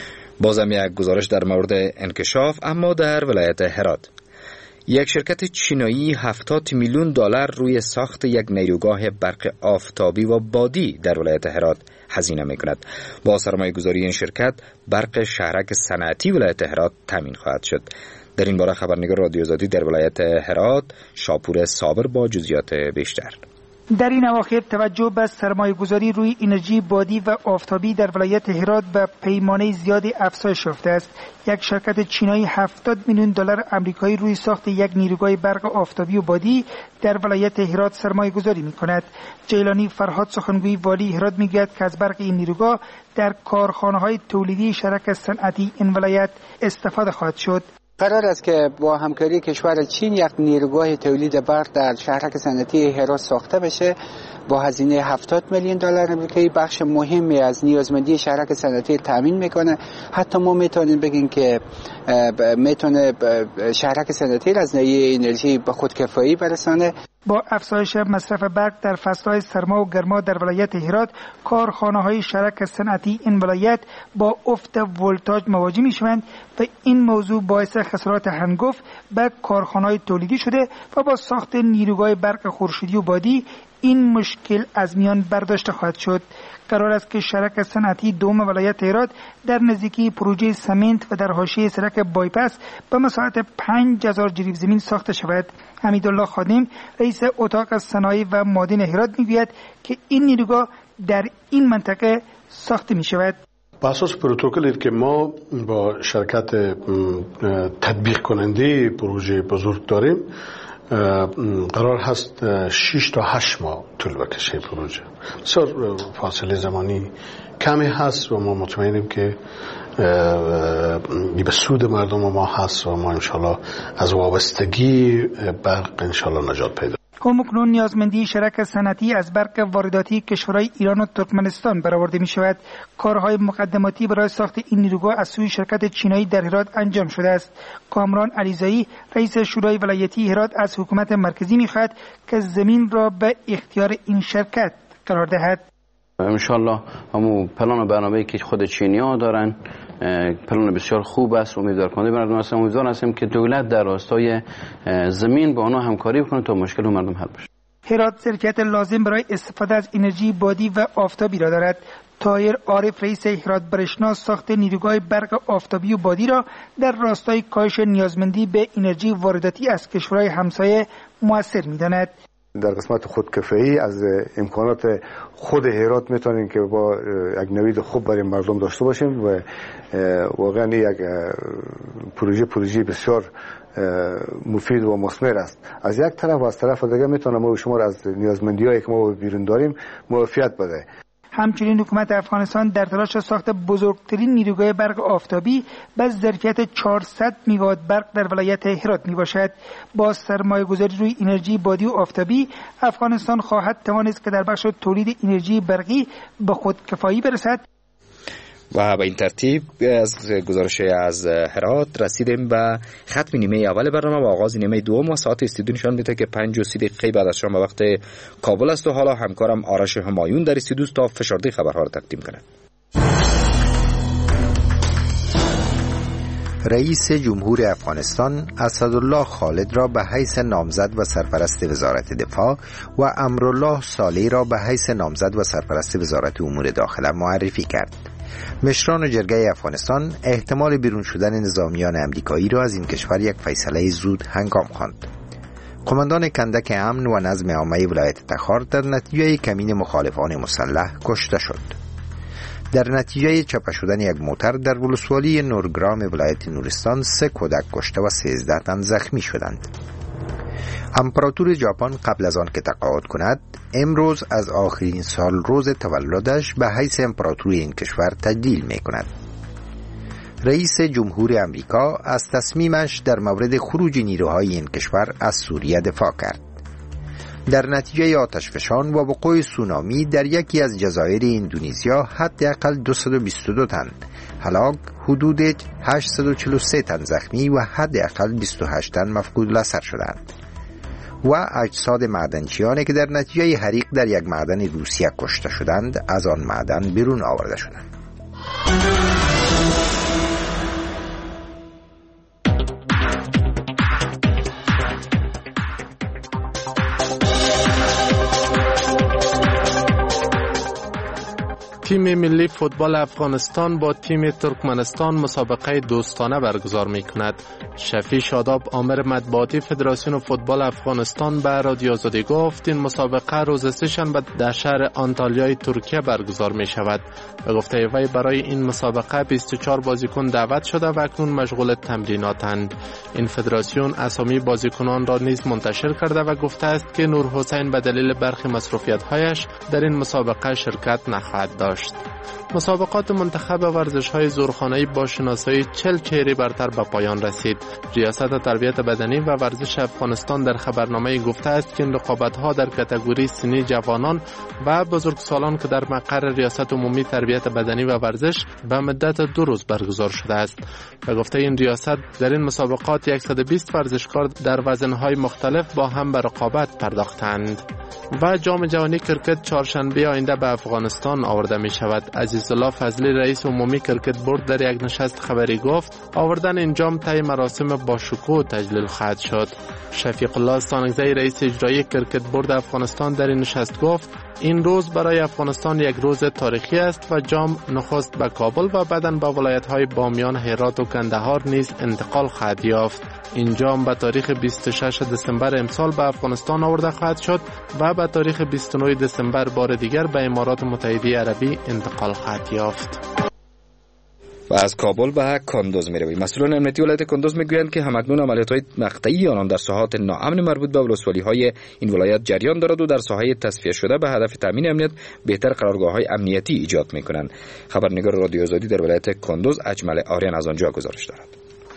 بازم یک گزارش در مورد انکشاف، اما در ولایت هرات. یک شرکت چینایی هفتاد میلیون دلار روی ساخت یک نیروگاه برق آفتابی و بادی در ولایت هرات هزینه می‌کند. با سرمایه گذاری این شرکت برق شهرک صنعتی ولایت هرات تامین خواهد شد. در این باره خبرنگار رادیو آزادی در ولایت هرات شاپور صابر با جزئیات بیشتر. در این اواخر توجه به سرمایه گذاری روی انرژی بادی و آفتابی در ولایت هرات به پیمانه زیادی افزایش یافته است. یک شرکت چینایی هفتاد میلیون دلار آمریکایی روی ساخت یک نیروگاه برق آفتابی و بادی در ولایت هرات سرمایه گذاری می کند. جیلانی فرهاد سخنگوی والی هرات می گوید که از برق این نیروگاه در کارخانه های تولیدی شرکت صنعتی این ولایت استفاده خواهد شد. قرار است که با همکاری کشور چین یک نیروگاه تولید برق در شهرک صنعتی هرات ساخته بشه با هزینه هفتاد میلیون دلار آمریکایی. بخش مهمی از نیازمندی شهرک صنعتی تامین میکنه. حتی ما میتونیم بگیم که میتونه شهرک صنعتی از ناحیه انرژی به خودکفایی برسانه. با افزایش مصرف برق در فصل‌های سرما و گرما در ولایت هرات، کارخانه‌های شرکت صنعتی این ولایت با افت ولتاژ مواجه می‌شوند و این موضوع باعث خسارات هنگفت به کارخانه‌های تولیدی شده و با ساخت نیروگاه برق خورشیدی و بادی این مشکل از میان برداشته خواهد شد. قرار است که شرکت صنعتی دوم ولایت هرات در نزدیکی پروژه سمنت و در حاشیه سرک بایپاس به مساحت پنج هزار جریب زمین ساخته شود. حمیدالله خادم رئیس اتاق صنایع و معادن هرات میگوید که این نیروگاه در این منطقه ساخته می شود. با اساس پروتکلی که ما با شرکت تطبیق کننده پروژه بزرگ داریم، قرار هست شش تا هشت ماه طول بکشه پروژه. بسیار فاصله زمانی کمی هست و ما مطمئنیم که به سود مردم ما هست و ما انشالله از وابستگی برق انشالله نجات پیدا. همکنون نیازمندی شرک صنعتی از برق وارداتی کشورهای ایران و ترکمنستان برآورده می شود. کارهای مقدماتی برای ساخت این نیروگاه از سوی شرکت چینایی در هرات انجام شده است. کامران علیزایی رئیس شورای ولایتی هرات از حکومت مرکزی می خواهد که زمین را به اختیار این شرکت قرار دهد. انشالله همون پلان و برنامه‌ای که خود چینی‌ها دارن پلان بسیار خوب است. امیدوار کننده مردم هستم. امیدوار هستم که دولت در راستای زمین با آنها همکاری بکنه تا مشکل مردم حل بشه. هرات ظرفیت لازم برای استفاده از انرژی بادی و آفتابی را دارد. طاهر عارف رئیس هرات برشنا ساخت نیروگاه برق آفتابی و بادی را در راستای کاهش نیازمندی به انرژی وارداتی از کشورهای همسایه مؤثر می‌داند. در قسمت خودکفایی از امکانات خود هرات میتونیم که با یک نوید خوب برای مردم داشته باشیم و واقعا یک پروژه پروژه بسیار مفید و مثمر است. از یک طرف و از طرف دیگه میتونه ما شما از نیازمندی‌هایی که ما بیرون داریم معافیت بده. همچنین حکومت افغانستان در تلاش ساخت بزرگترین نیروگاه برق آفتابی با ظرفیت چهارصد میگاوات برق در ولایت هرات می باشد. با سرمایه گذاری روی انرژی بادی و آفتابی افغانستان خواهد توانست که در بخش تولید انرژی برقی به خودکفایی برسد. و به این ترتیب از گزارش از هرات رسیدیم به ختم نیمه اول برنامه و آغاز نیمه دوم و ساعت استودیو نشان میده که پنج و سی دقیقه بعد از شام به وقت کابل است و حالا همکارم آرش همایون در استودیو تا فشرده خبرها را تقدیم کند. رئیس جمهور افغانستان اسدالله خالد را به حیث نامزد و سرپرست وزارت دفاع و امرالله صالح را به حیث نامزد و سرپرست وزارت امور داخله معرفی کرد. مشران جرگه افغانستان احتمال بیرون شدن نظامیان امریکایی را از این کشور یک فیصله زود هنگام خواند. قماندان کندک امن و نظم عامه ولایت تخار در نتیجه کمین مخالفان مسلح کشته شد. در نتیجه چپه شدن یک موتر در ولسوالی نورگرام ولایت نورستان سه کودک کشته و سیزده تن زخمی شدند. امپراتور ژاپن قبل از آن که تقاعد کند امروز از آخرین سال روز تولدش به حیث امپراتور این کشور تجلیل می کند. رئیس جمهور امریکا از تصمیمش در مورد خروج نیروهای این کشور از سوریه دفاع کرد. در نتیجه آتشفشان و وقوع سونامی در یکی از جزایر اندونزیا حداقل دویست و بیست و دو تن هلاک، حدود هشتصد و چهل و سه تن زخمی و حداقل بیست و هشت تن مفقود الاثر شدند و اجساد معدنچیانی که در نتیجه حریق در یک معدن روسیه کشته شدند از آن معدن بیرون آورده شدند. تیم ملی فوتبال افغانستان با تیم ترکمنستان مسابقه دوستانه برگزار می کند. شفیع شاداب آمر مطبوعاتی فدراسیون فوتبال افغانستان به رادیو آزادی گفت این مسابقه روز سه‌شنبه در شهر آنتالیای ترکیه برگزار می شود. به گفته وی برای این مسابقه بیست و چهار بازیکن دعوت شده و اکنون مشغول تمریناتند. این فدراسیون اسامی بازیکنان را نیز منتشر کرده و گفته است که نور حسین به دلیل برخی مصروفیت‌هایش در این مسابقه شرکت نخواهد داشت. مسابقات منتخب ورزش‌های زورخانه‌ای با شناسایی چهل چهره برتر به پایان رسید. ریاست تربیت بدنی و ورزش افغانستان در خبرنامه گفته است که این رقابت‌ها در کاتگوری سنی جوانان و بزرگسالان که در مقر ریاست عمومی تربیت بدنی و ورزش به مدت دو روز برگزار شده است. به گفته این ریاست در این مسابقات صد و بیست ورزشکار در وزن‌های مختلف با هم به رقابت پرداختند. و جام جهانی کرکت چهارشنبه آینده به افغانستان آورده می شود. عزیزالله فضلی رئیس عمومی کرکت بورد در یک نشست خبری گفت آوردن این جام طی مراسم با شکوه تجلیل خواهد شد. شفیق الله سانگزی رئیس اجرایی کرکت بورد افغانستان در این نشست گفت این روز برای افغانستان یک روز تاریخی است و جام نخست به کابل و بعداً به ولایت‌های بامیان، هرات و کندهار نیز انتقال خواهد یافت. این جام به تاریخ بیست و شش دسامبر امسال به افغانستان آورده خواهد شد و به تاریخ بیست و نه دسامبر بار دیگر به امارات متحده عربی انتقال خواهد یافت. و از کابل به کندوز می رویم. مسئولان امنیتی ولایت کندوز می گویند که همکنون عملیات‌های مقطعی آنان در ساحات ناامن مربوط به ولسوالی‌های این ولایت جریان دارد و در ساحه تصفیه شده به هدف تامین امنیت بهتر قرارگاه‌های امنیتی ایجاد می کنند. خبرنگار رادیو آزادی در ولایت کندوز اجمل آریان از آنجا گزارش دارد.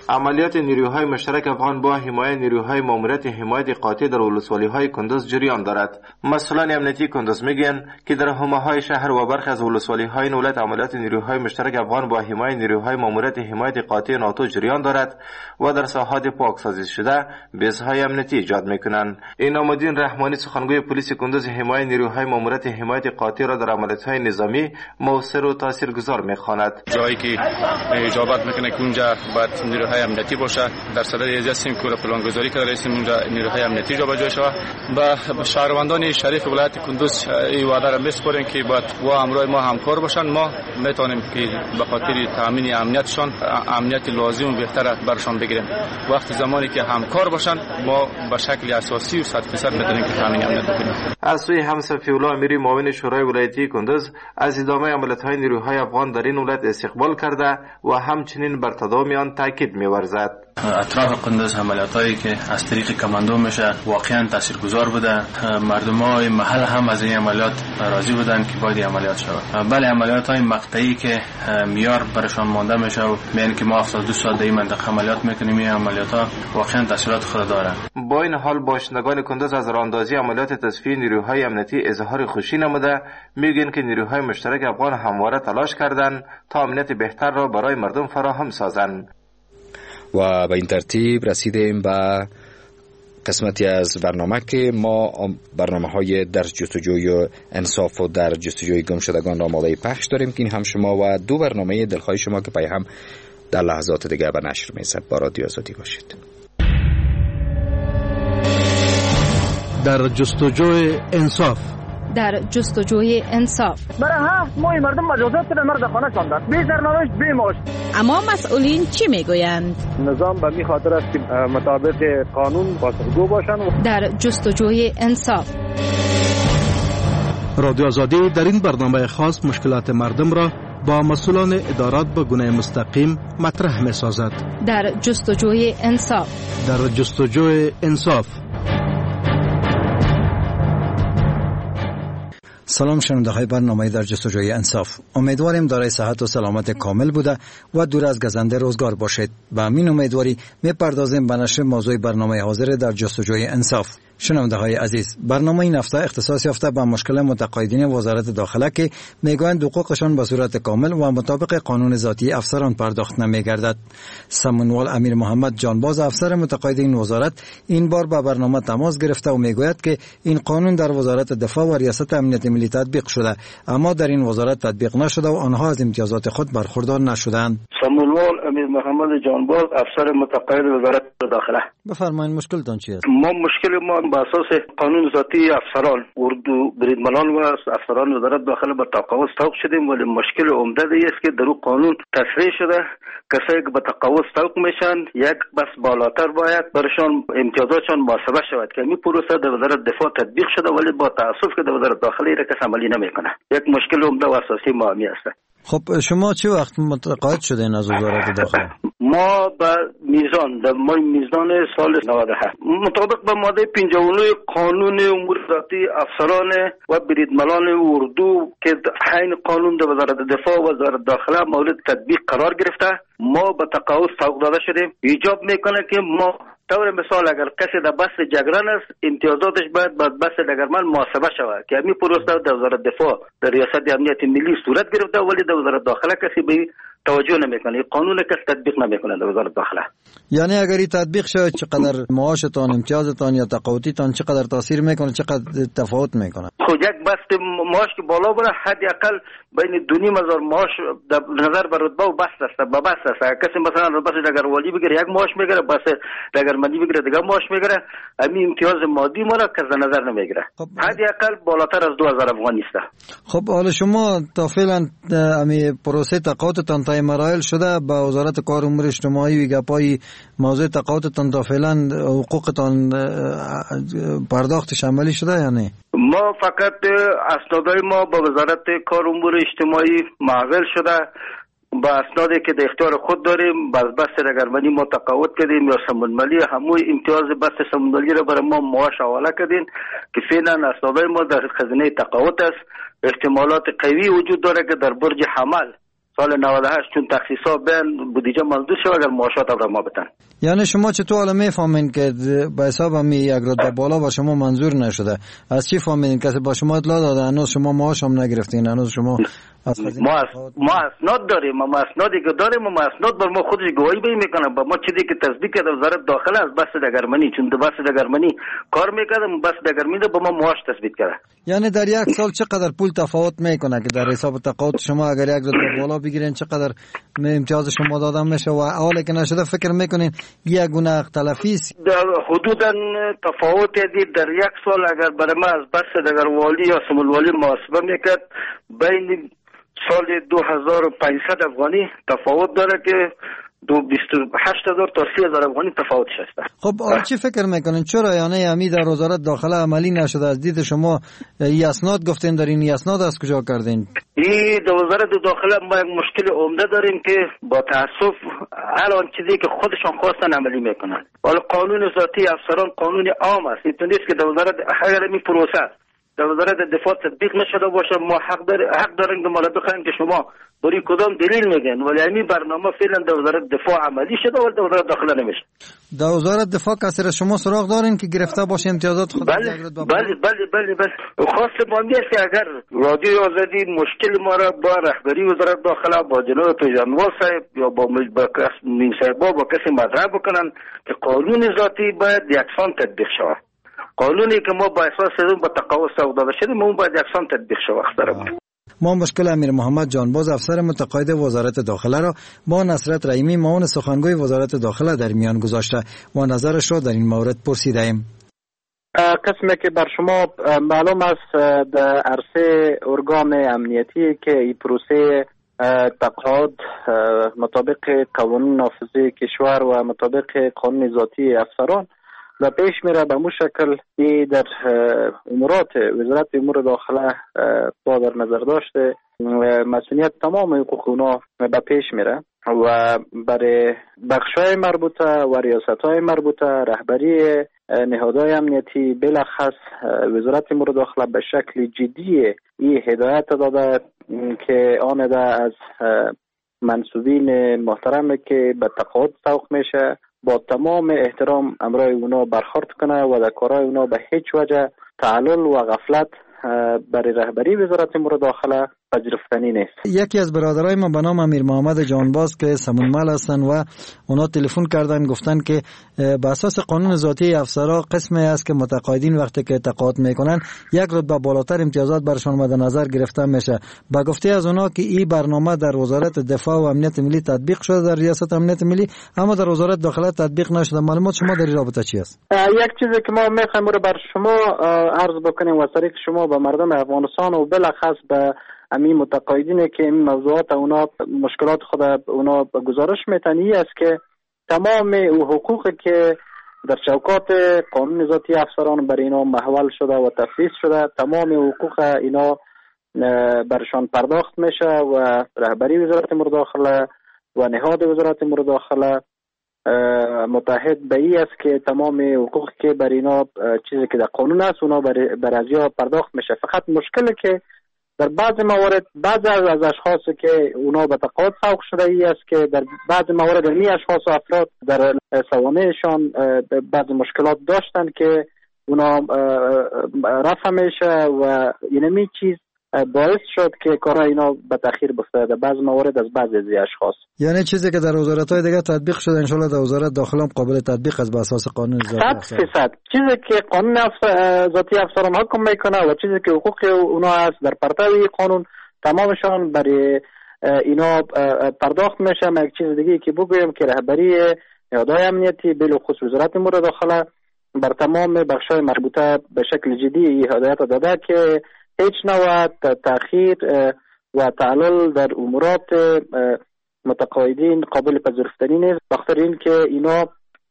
عملیات نیروهای مشترک افغان با حمایت نیروهای ماموریت حمایت قاطع در ولسوالی‌های کندز جریان دارد. مسئولان امنیتی کندز میگن که در حومه‌های شهر و برخی از ولسوالی‌های ولایت عملیات نیروهای مشترک افغان با حمایت نیروهای ماموریت حمایت قاطع ناتو جریان دارد و در ساحات پاکسازی شده بیزهای امنیتی ایجاد میکنند. انعام‌الدین رحمانی سخنگوی پلیس کندز حمایت نیروهای ماموریت حمایت قاطع را در عملیات‌های نظامی موثر و تاثیرگذار می‌خواند. جایی که اجابت میکنه که اونجا باید نیروهای امنیتی باشه، در صدد از هستیم که پلانگذاری کرده هستیم اونجا نیروهای امنیتی جابجا شود. با شهروندان شریف ولایت کندز این وعده را میسپاریم که باید و همراه ما همکار باشند. ما میتونیم که به خاطر تامین امنیتشان امنیت لازم و بهتر برشان بگیریم. وقتی زمانی که همکار باشند ما به شکل اساسی و صد درصد میتونیم که تامین امنیت بکنیم. از سوی هم صفی‌الله امیری معاون شورای ولایتی کندز از ادامه عملیات‌های نیروهای افغان در این ولایت استقبال کرده و همچنین بر تداوم آن تاکید می‌ورزد. اطراف کندز عملیاتایی که از طریق کماندو میشه واقعا تاثیرگذار بوده. مردمای محل هم از این عملیات راضی بودن که باید عملیات شود. بله عملیاتای مقطعی که میار برشان مانده میشه و میگن که ما هفتاد و دو ساعت در این منطقه عملیات میکنیم، این عملیات‌ها واقعا تاثیرات خود داره. با این حال باشندگان کندز از راهاندازی عملیات تصفیه نیروهای امنیتی اظهار خوشی نموده. میگن که نیروهای مشترک افغان همواره تلاش کردند تا امنیت بهتر را برای مردم فراهم سازند. و به این ترتیب رسیدیم به قسمتی از برنامه که ما برنامه های در جستجوی و انصاف و در جستجوی گم شدگان را آماده پخش داریم که این هم شما و دو برنامه دلخواه شما که پای هم در لحظات دیگر به نشر می‌رسد. با رادیو آزادی باشید. در جستجوی انصاف در جستجوی انصاف برای هفت ماه مردم مجازات به مرد خانه شاندند، بی سرنوشت بی معاش. اما مسئولین چی میگویند؟ نظام به می خاطر است که مطابق قانون پاسخگو باشند. در جستجوی انصاف رادیو آزادی در این برنامه خاص مشکلات مردم را با مسئولان ادارات به گونه مستقیم مطرح می سازد. در جستجوی انصاف در جستجوی انصاف سلام شنونده های برنامه در جستجوی انصاف. امیدواریم دارای صحت و سلامت کامل بوده و دور از گزنده روزگار باشید. با همین امیدواری میپردازیم به نشر موضوع برنامه حاضر در جستجوی انصاف. شنونده های عزیز، برنامه این هفته اختصاص یافته به مشکل متقاعدین وزارت داخله که میگویند حقوقشان به صورت کامل و مطابق قانون ذاتی افسران پرداخت نمیگردد. سمنوال امیر محمد جانباز افسر متقاعد این وزارت این بار به برنامه تماس گرفته و میگوید که این قانون در وزارت دفاع و ریاست امنیت ملی تطبیق شده، اما در این وزارت تطبیق نشده و آنها از امتیازات خود برخوردار نشدند. سمنوال امیر محمد جانباز افسر متقاعد وزارت داخله. بفرمایید مشکلتان چیه؟ ما مشکل ما بر اساس قانون ذاتی افسران اردو بریدمنان و افسران وزارت داخله به تقاعد توقف شدیم، ولی مشکل عمده است که در اون قانون تصریح شده کسایی که به تقاعد توقف میشن یک بس بالاتر باید برشان امتیازاتشان محاسبه شود که این پروسه در وزارت دفاع تطبیق شده، ولی با تاسف که در وزارت داخله را کس عملی نمیکنه. یک مشکل عمده و اساسی ما همی است. خب شما چه وقت متقاعد شدین از وزارت داخله؟ ما به میزان در ماه میزان سال نود و هفت مطابق به ماده پنجاه و نه قانون امور ذاتی افسران و بریدمنان اردو که عین قانون در وزارت دفاع و وزارت داخله مورد تطبیق قرار گرفته، ما به تقاعد توقف داده شدیم. ایجاب میکنه که ما طور مثال اگر کسی در بس جگران است امتیازاتش باید بعد بس جگرمن محاسبه شود که همین پروسه در وزارت دفاع در ریاست امنیت ملی صورت گرفته، ولی در وزارت داخله کسی به توجه نمیکنه. قانون کس تطبیق نمیکنه در وزارت داخله. یعنی اگر این تطبیق شود چقدر معاشتان، امتیازتان یا تقاعدیتان چقدر تاثیر میکنه، چقدر تفاوت میکنه؟ خب یک بست معاش که بالا بره حدی اقل بین دو نیم هزار معاش در نظر به رتبه و بست است. با بست است کسی مثلا بس دگروالی بگیره یک معاش میگیره، بس دگرمندی بگیره دیگه معاش میگیره، همین امتیاز مادی ما را کس در نظر نمیگیره. خب حدی اقل بالاتر از دو هزار افغانی است. خب حالا شما تا فعلا امی پروسه تقاعدتان تا مراحل شده با وزارت کار امور اجتماعی و گپای موضوع تقاعدتان تا فعلا حقوقتان پرداختش عملی شده یا نه؟ ما فقط اسنادای ما با وزارت کار امور اجتماعی معامل شده، با اسنادی که در اختیار خود داریم باز بس رگرمنی ما تقاعد کردیم یا سمنمالی هموی امتیاز بس سمنمالی را برای ما معاش حواله کردیم که فعلا اسنادای ما در خزینه تقاعد است. احتمالات قوی وجود داره که در برج حمل سال نود و هشت چون تخصیصا بین بودجه منظور شد اگر معاشات را ما بتن. یعنی شما چطور حالا میفهمین که به حساب می یک رتبه بالا با شما منظور نشده؟ از چی فهمیدین؟ کسی با شما اطلاع داده؟ هنوز شما معاش هم نگرفتین؟ هنوز شما ما ما اسناد داریم، ما اسنادی که داریم، ما اسناد بر ما خودش گواهی بی میکنه. با ما چیزی که تصدیق کرده وزارت داخله از بس دگرمانی، چون دو بس دگرمانی کار میکردم، بس دگرمانی با ما معاش تثبیت کرده. یعنی در یک سال چقدر پول تفاوت میکنه که در حساب تقاعد شما اگر یک رتبه بالا بگیرین چقدر امتیاز شما داده میشه و حالی که نشده فکر میکنین یک گونه حق تلفی است؟ در حدودا تفاوت دید در یک سال اگر برای ما از بس دگروالی یا سمولوالی محاسبه میکرد بین سال دو هزار و پانصد افغانی تفاوت داره که دو بیست و هشت هزار تا سی هزار افغانی تفاوت شده. خب چی فکر میکنین چرا یعنی همی در وزارت داخله عملی نشده؟ از دید شما ای اسناد گفتین دارین، ای اسناد از کجا کردین؟ ای در وزارت داخله ما یک مشکل عمده داریم که با تاسف الان چیزی که خودشان خواستن عملی میکنن. ولی قانون ذاتی افسران قانون عام است. این نیست که در وزارت اگر می پروسه در وزارت دفاع تطبیق نشده باشه ما حق دار حق داریم که ما بخوایم که شما برای کدام دلیل میگن، ولی همین برنامه فعلا در وزارت دفاع عملی شده ولی در وزارت داخله نمیشه. در وزارت دفاع کسی را شما سراغ دارین که گرفته باشه امتیازات خود؟ بله بله بله بله بله خاص ما میگه که اگر رادیو آزادی مشکل ما را با رهبری وزارت داخله با جناب پیژنوال صاحب یا با کس مین صاحب با کسی مطرح بکنن که قانون ذاتی باید یکسان تطبیق شود. قانونی که ما با اساس اون با تقاعد سوق داده شدیم اون باید یکسان تطبیق شود. اخترام ما مشکل امیر محمد جانباز افسر متقاعد وزارت داخله را با نصرت رحیمی معاون سخنگوی وزارت داخله در میان گذاشته و نظرش را در این مورد پرسیده ایم. قسمی که بر شما معلوم است در عرصه ارگان امنیتی که این پروسه تقاعد مطابق قوانین نافذه کشور و مطابق قانون ذاتی افسران و پیش میره به مو شکل ای در امورات وزارت امور داخله با در نظر داشته مسئولیت تمام حقوق اونا به پیش میره و برای بخشای مربوطه و ریاستهای مربوطه رهبری نهادهای امنیتی بلخص وزارت امور داخله به شکل جدی این هدایت داده که آن ده از منصوبین محترم که به تقاعد سوق میشه با تمام احترام امرای اونا برخورد کنه و در کارهای اونا به هیچ وجه تعلل و غفلت برای رهبری وزارت امور داخله پذیرفتنی نیست. یکی از برادرای ما به نام امیر محمد جانباز که سمونمل هستن و اونا تلفن کردن گفتن که به اساس قانون ذاتی افسرا قسمی است که متقاعدین وقتی که تقاعد میکنن یک رتبه بالاتر امتیازات برشان مد نظر گرفته میشه. با گفته از اونا که این برنامه در وزارت دفاع و امنیت ملی تطبیق شده در ریاست امنیت ملی اما در وزارت داخله تطبیق نشده. معلومات شما در این رابطه چی است؟ یک چیزی که ما میخوایم رو بر شما عرض بکنیم و طریق شما به مردم افغانستان و بالاخص به همین متقاعدین که این موضوعات اونا مشکلات خود اونا گزارش میتنی است که تمام او حقوقی که در چوکات قانون ذاتی افسران بر اینا محول شده و تفویض شده تمام حقوق اینا برشان پرداخت میشه و رهبری وزارت امور داخله و نهاد وزارت امور داخله متحد به این است که تمام حقوق که بر اینا چیزی که در قانون است اونا بر, بر ازیا پرداخت میشه. فقط مشکلی که در بعض موارد بعض از اشخاصی که اونا به تقاعد سوق شده ای است که در بعض موارد این اشخاص و افراد در سوانهشان بعض مشکلات داشتن که اونا رفع میشه و اینمی چیز باعث شد که کارها اینا به تاخیر بیفته در بعض موارد از بعضی از اشخاص. یعنی چیزی که در وزارت‌های دیگه تطبیق شده ان شاءالله در وزارت داخله هم قابل تطبیق است به اساس قانون ذاتی صد درصد. چیزی که قانون ذاتی افسران حکم میکنه و چیزی که حقوق اونا است در پرتو قانون تمامشان برای اینا پرداخت میشه. ما یک چیز دیگه که بگویم که رهبری نهادهای امنیتی بالخصوص وزارت امور داخله بر تمام بخش‌های مربوطه به شکل جدی هدایت داده که هیچ نوع تأخیر و تعلل در امورات متقاعدین قابل پذیرفتنی نیست. بخاطر این که اینا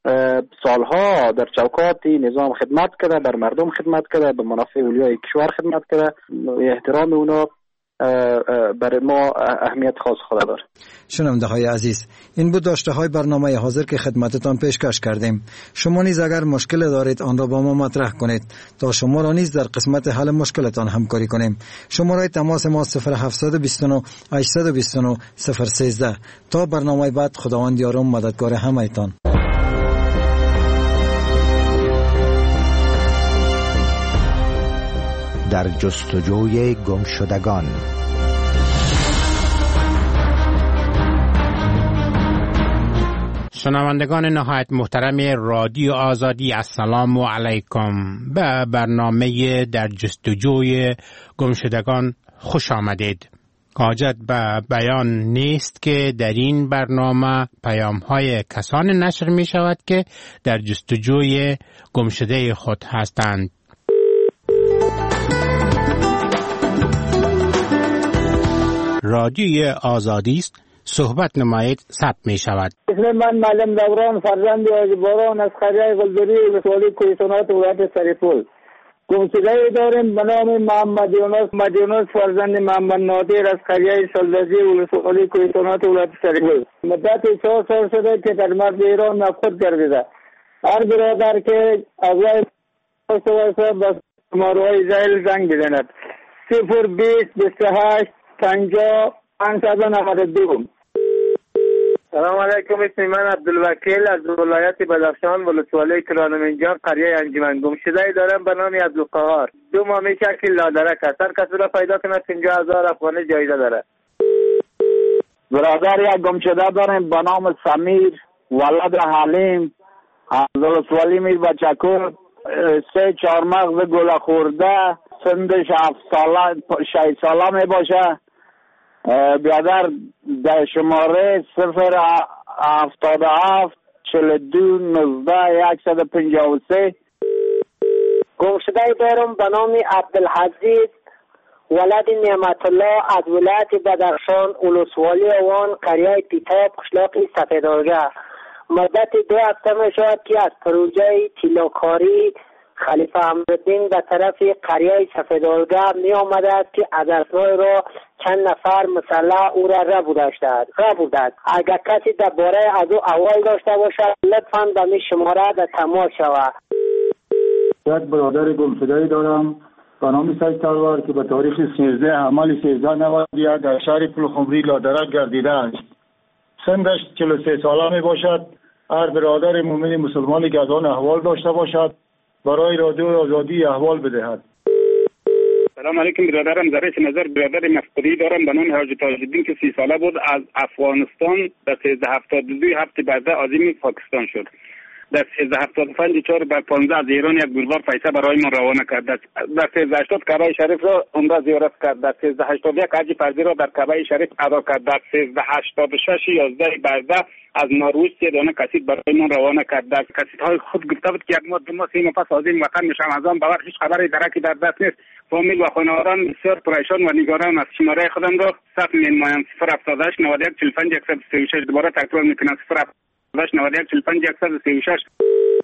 سالها در چوکات نظام خدمت کرده، بر مردم خدمت کرده، به منافع اولیای کشور خدمت کرده. احترام اونا برای ما اهمیت خاص خود داره. شنونده های عزیز، این بود داشته های برنامه حاضر که خدمتتان پیشکش کردیم. شما نیز اگر مشکل دارید آن را با ما مطرح کنید تا شما را نیز در قسمت حل مشکلتان همکاری کنیم. شماره تماس ما صفر هفت دو نه هشت دو نه صفر یک سه. تا برنامه بعد، خداوند یار و مددگار همه‌تان. در جستجوی گمشدگان. شنوندگان نهایت محترم رادیو آزادی، السلام علیکم. به برنامه در جستجوی گمشدگان خوش آمدید. حاجت به بیان نیست که در این برنامه پیام‌های کسانی نشر می شود که در جستجوی گمشده خود هستند. رادیوی آزادی است، صحبت نمایید، ثبت می شود. اسم من معلم دوران فرزند آجباران از قریه گلدری ولسوالی کوهستانات ولایت سرپل. گمشده داریم به نام محمد یونس مدیونس فرزند محمد نادر از قریه سلدزی ولسوالی کوهستانات ولایت سرپل. مدت چهار سال شده که در مرز ایران نفقد گردیده. هر برادر که اولای سواسه بس ماروهای زیل زنگ بزند. صفر بیست بیست هشت پنجاه پانصد و نود و دو. سلام علیکم. اسم من عبدالوکیل از ولایت بدخشان ولسوالی کرانمنجان قریه انجمن. گمشده دارم به نام عبدالقهار. دو ماه میشه که لادرک است. هر کسی را پیدا کنه پنجاه هزار افغانی جایزه داره. برادر یک گمشده دارم به نام سمیر ولد حلیم از ولسوالی میر بچکور. سه چهار مغز گل خورده، سندش هفت ساله شش ساله می باشه. برادر در شماره صفر هفتاد و هفت چهل و دو نوزده صد و پنجاه و سه. گمشده دارم به نام عبدالحزیز ولد نعمت الله از ولایت بدخشان ولسوالی اوان قریه پیتاب قشلاق سفیدارگه. مدت دو هفته می شود که از پروژه تیلاکاری خلیفه احمدالدین به طرف قریه سفیدارگه می آمده است که از اسنای را چند نفر مسلح او را را بودند. اگر کسی درباره از او احوال داشته باشد لطفاً به می شماره در تماس شود. یک برادر گمشده دارم به نام سید تلوار که به تاریخ سیزده حمل سیزده نود و یک در شهر پلخمری لادرک گردیده است. سنش چهل و سه ساله می باشد. هر برادر مومن مسلمانی که از آن احوال داشته باشد برای رادیو آزادی احوال بدهد. سلام علیکم. برادرم ظریف نظر برادر مفقودی دارم به نام حاج تاج‌الدین که سی ساله بود. از افغانستان در سیزده هفتاد و دو هفته بعد عظیم پاکستان شد. در سیزده هفتاد و پنج چهار بر پانزده از ایران یک بلوار پیسه برای ما روانه کرد. در سیزده هشتاد کعبه شریف را عمره زیارت کرد. در سیزده هشتاد و یک حج فرضی را در کعبه شریف ادا کرد. در سیزده هشتاد و شش یازده برده از ناروز سه دانه کسید برای ما روانه کرد. در کسیدهای خود گفته بود که یک ماه دو ماه سه ماه پس از این وطن میشم. از آن باور هیچ خبری درکی در دست نیست. فامیل و خانوادگان بسیار پریشان و نگران از شماره خودم را صف می‌نمایند. صفر هفتاد و هشت نود و یک چهل و پنج صد و سی و شش. دوباره تکرار می‌کنم. صفر هفتاد و هشت نود و یک چهل و پنج صد و سی و شش.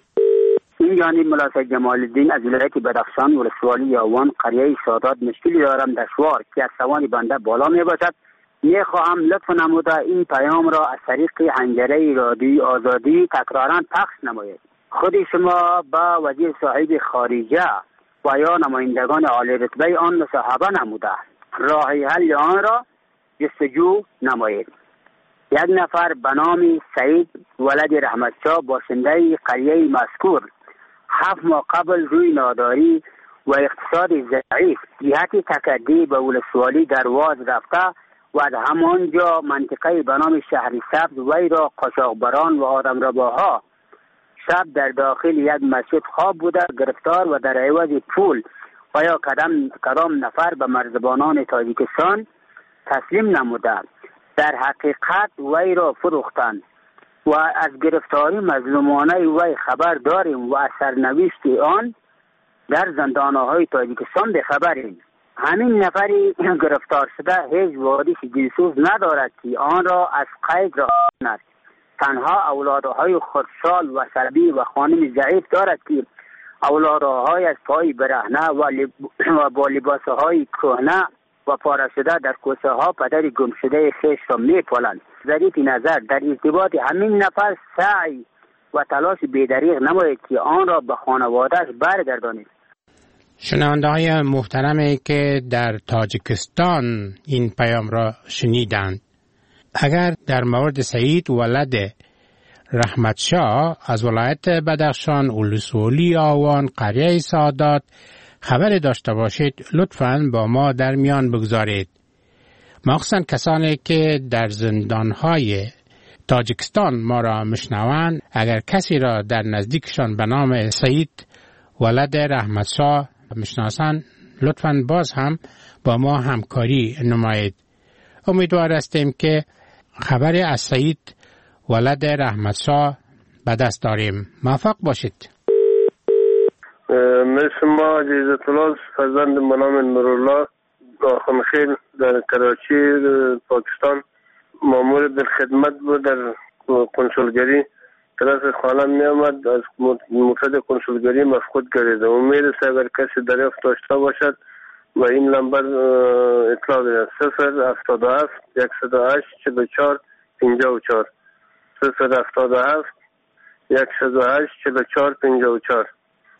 این جانب ملا سید جمال الدین از ولایت بدخشان ولسوالی یاوان قریه سادات. مشکلی دارم دشوار که از توان بنده بالا می باشد. می خواهم لطف نموده این پیام را از طریق حنجره رادیوی آزادی تکرارا پخش نمایید. خود شما با وزیر صاحب خارجه و یا نمایندگان عالی رتبه آن مصاحبه نموده راه حل آن را جستجو نمایید. یک نفر به نام سعید ولد رحمتشاه باشنده قریه مذکور هفت ماه قبل روی ناداری و اقتصاد ضعیف جهت تکدی به ولسوالی در واز رفته و از همانجا منطقه به نام شهر سبز وی را قاچاقبران و آدمرباها شب در داخل یک مسجد خواب بوده گرفتار و در عوض پول و یا کدام کدام نفر به مرزبانان تاجیکستان تسلیم نموده. در حقیقت وی را فروختند و از گرفتاری مظلومانه وی خبر داریم و از سرنوشت آن در زندانهای تاجیکستان به خبریم. همین نفری گرفتار شده هیچ واردش جنسوز ندارد که آن را از قید را کند. تنها اولادهای خردسال و سلبی و خانم ضعیف دارد که اولادهای از پای برهنه و, لب... و با لباسهای کهنه و پاره شده در کوسه ها پدر گم شده خیش را میپالند. ظریف نظر در ارتباط همین نفر سعی و تلاش بی‌دریغ نماید که آن را به خانواده‌اش برگردانید. شنونده های محترمی که در تاجیکستان این پیام را شنیدند، اگر در مورد سعید ولد رحمت شاه از ولایت بدخشان ولسوالی آوان قریه سادات خبری داشته باشید، لطفاً با ما در میان بگذارید. مخصوصاً کسانی که در زندانهای تاجیکستان ما را مشنوند، اگر کسی را در نزدیکشان به نام سعید ولد رحمت شاه مشناسند، لطفاً باز هم با ما همکاری نمایید. امیدوار هستیم که خبری از سعید ولد رحمت شاه به دست داریم. موفق باشید. مثل ما عزیزت الله فرزند به نام نورالله آخونخیل در کراچی پاکستان مامور در خدمت بود در کنسولگری. طرف خانه می آمد، از موتر کنسولگری مفقود گردید. امید است اگر کسی دریافت داشته باشد و این نمبر اطلاع بدهد: صفر هفتاد و هفت صد و هشت چهل و چهار پنجاه و چهار صفر هفتاد و هفت صد و هشت چهل و چهار پنجاه و چهار.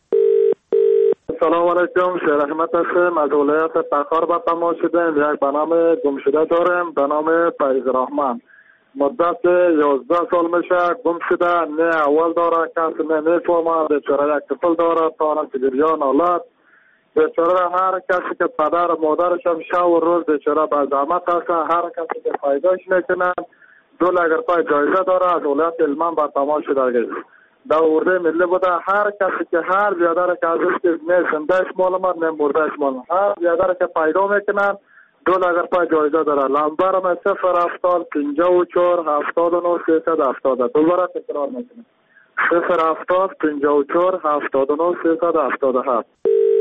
سلام علیکم، شهر احمد هستم از ولایت تخار به تماس شدیم. یک برنامه گم شده دارم به نام فیض رحمان. مدت یازده سال میشه گم شده، نه اول داره کسی نه میفهمه. بیچاره یک طفل داره تانه که گریان آلد. بیچاره هر کسی که پدر مادرش هم شب و روز بیچاره به زحمت هست. هر کسی که پیداش میکنن دو اگر پای جایزه داره از ولایت علمان به تماس شده گشت. در ارده ملی بوده هر کسی که هر بیادر که ازش که نه زندهش معلومت نه مردهش معلومت، هر بیادر که پیدا میکنن دو اگر پای جایزه داره. لمبرم صفر هفتاد پنجاه و چهار هفتاد و نه سیصد هفتاد. دوباره تکرار میکنم: صفر هفتاد پنجاه و چهار هفتاد و نه سیصد هفتاد و هفت.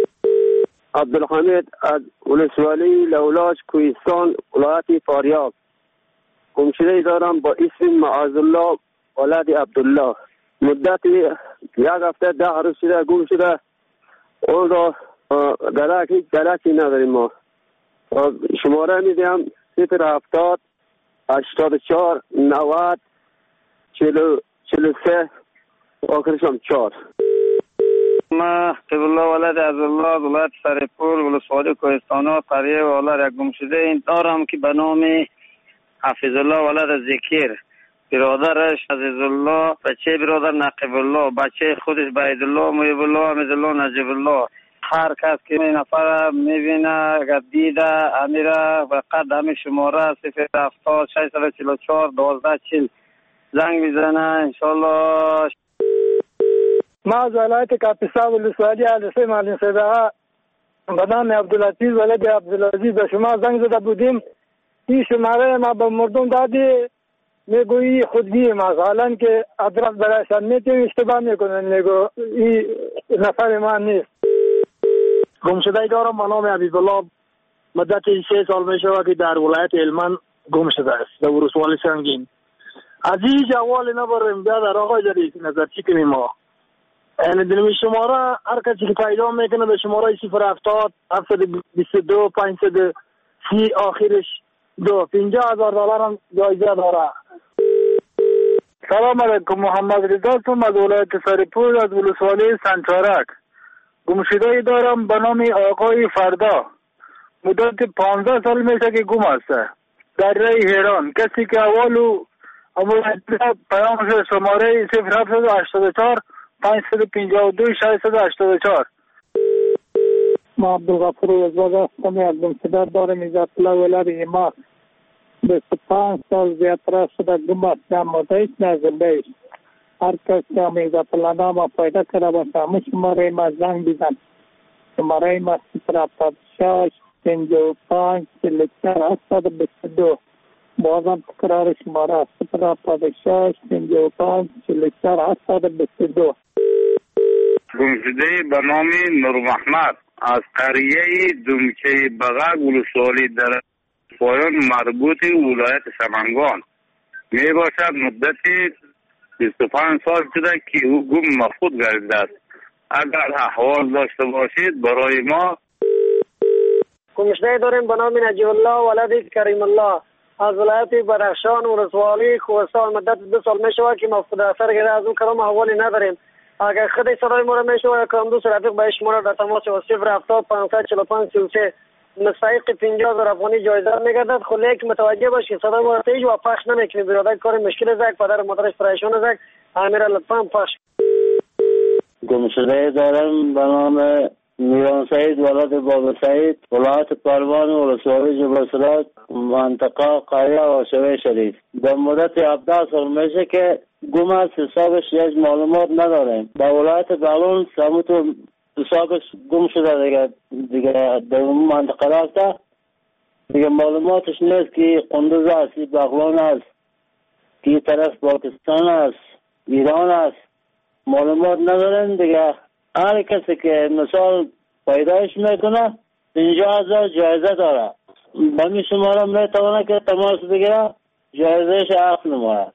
عبدالحمید از ولسوالی لولاش کوهستان ولایت فاریاب. گمشده دارم با اسم معاذالله ولد عبدالله. مدت یک هفته ده روز شده گم شده. اون را درک هیچ درکی نداریم. ما شماره میدیم: صفر هفتاد هشتاد و چهار نود چهل و سه آخرش هم چهار. ما قبله ولد عبدالله ولایت سرپور ولسوالی کوهستان قریه ولد گم شده این دارم که به نام حفیظ الله ولد ذکر. برادرش عزیز الله، بچه برادر نقیب الله، بچه خودش بعید الله، محب الله، حمید الله، نجیب الله. هر کس که این نفر میبینه اگر دیده امیره و قد همین شماره صفر هفتاد ششصد و چهل و چهار دوازده چهل زنگ میزنه انشالله. ما از ولایت کاپیسا ولسوالی علیسه معلم صدقه به نام عبدالعزیز ولد عبدالعزیز به شما زنگ زده بودیم. این شماره ما به مردم دادی، میگویی خودگی ما حالا که ادرس برایشان میتیم اشتباه میکنن، میگو این نفر ما نیست. گم شده دارم به نام حبیب الله. مدت سه سال میشه که در ولایت علمان گم شده است در ولسوالی سنگین. از این جوال نبریم بیا در آقای جدید نظر چی کنیم ما. یعنی دنمی شماره هر کسی که پیدا میکنه به شماره صفر هفتاد هفتصد و بیست و دو پانصد سی آخرش دو پنجاه هزار دلار هم جایزه داره. سلام علیکم، محمد رضا هستم از ولایت سرپور از ولسوالی سنچارک. گمشده دارم به نام آقای فردا. مدت پانزده سال میشه که گم است در رای هیران. کسی که اولو اول پیام شده شماره صفر هفتاد و هشتاد و چهار پانصد و پنجاه و دو ششصد و هشتاد و چهار. ما عبدالغفور وزباز هستم از گمشده دارم عزت الله ولد ایمار. بیست و پنج سال زیادتر شده گم است، نه مردهش نه زندهش. هر کس که هم عزت الله نام پیدا کرده باشه همه شماره ما زنگ بزن. شماره ما صفر هفتاد شش پنجاه و پنج چهل و چهار هفتاد و بیست و دو. بازم تکرار شماره صفر هفتاد شش پنجاه و پنج چهل و چهار هفتاد و بیست و دو. گمشده به نام نور محمد از قریه دمچه بغا ولسوالی در پایان مربوط ولایت سمنگان می باشد. مدت بیست و پنج سال شده که او گم مفقود گردیده است. اگر احوال داشته باشید برای ما. گمشده داریم به نام نجیب الله ولد کریم الله از ولایت بدخشان و ولسوالی کوهستان. مدت دو سال می شود که ما خود اثر گرفته از اون کلام حوالی نداریم. اگر خود صدای ما را می شود کام دوست رفیق به شما را در تماس و صفر هفتاد پانصد چهل و پنج سی و سه مستحق پنجاه هزار افغانی جایزه میگردد. خود لیک متوجه باش که صدای ما را تیج و پخش نمیکنی. برادر کار مشکل زک پدر مادرش پریشان زک امیر لطفا پخش. گمشده دارم به نام میران سعید ولد بابا سعید ولایت پروان و ولسوالی جبل منطقه قریه و شوه شریف. در مدت هفده سال میشه که گم است. حسابش یک معلومات نداریم. در ولایت بغلان سمتو حسابش گم شده دیگه دیگه در اون منطقه رفته دیگه معلوماتش نیست که قندوز است، بغلان است، که طرف پاکستان است، ایران است. معلومات نداریم دیگه. هر کسی که مثال پیدایش میکنه اینجا هزار جایزه داره. بمی شماره میتونه که تماس بگیره جایزهش عقل نماره.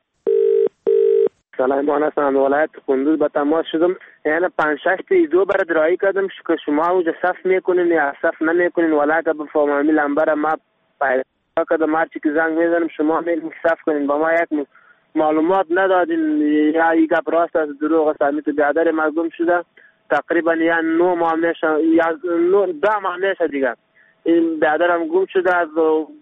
سلام هستم. ولایت قندوز به تماس شدم. یعنی پنج شش ایدو برات رای کردم که شما اوج صف میکنین یا صف نمیکنین. ولی که به فامیل لمبر ما پیدا کردم هر چی که زنگ میزنم شما میگین صف کنین. با ما یک معلومات ندادین. یا یک گپ راست است دروغ است. می تو بیادر مردم شده تقریبا یا نو ماه میشه یا نو ده ماه میشه دیگه. این بیادرم گم شده از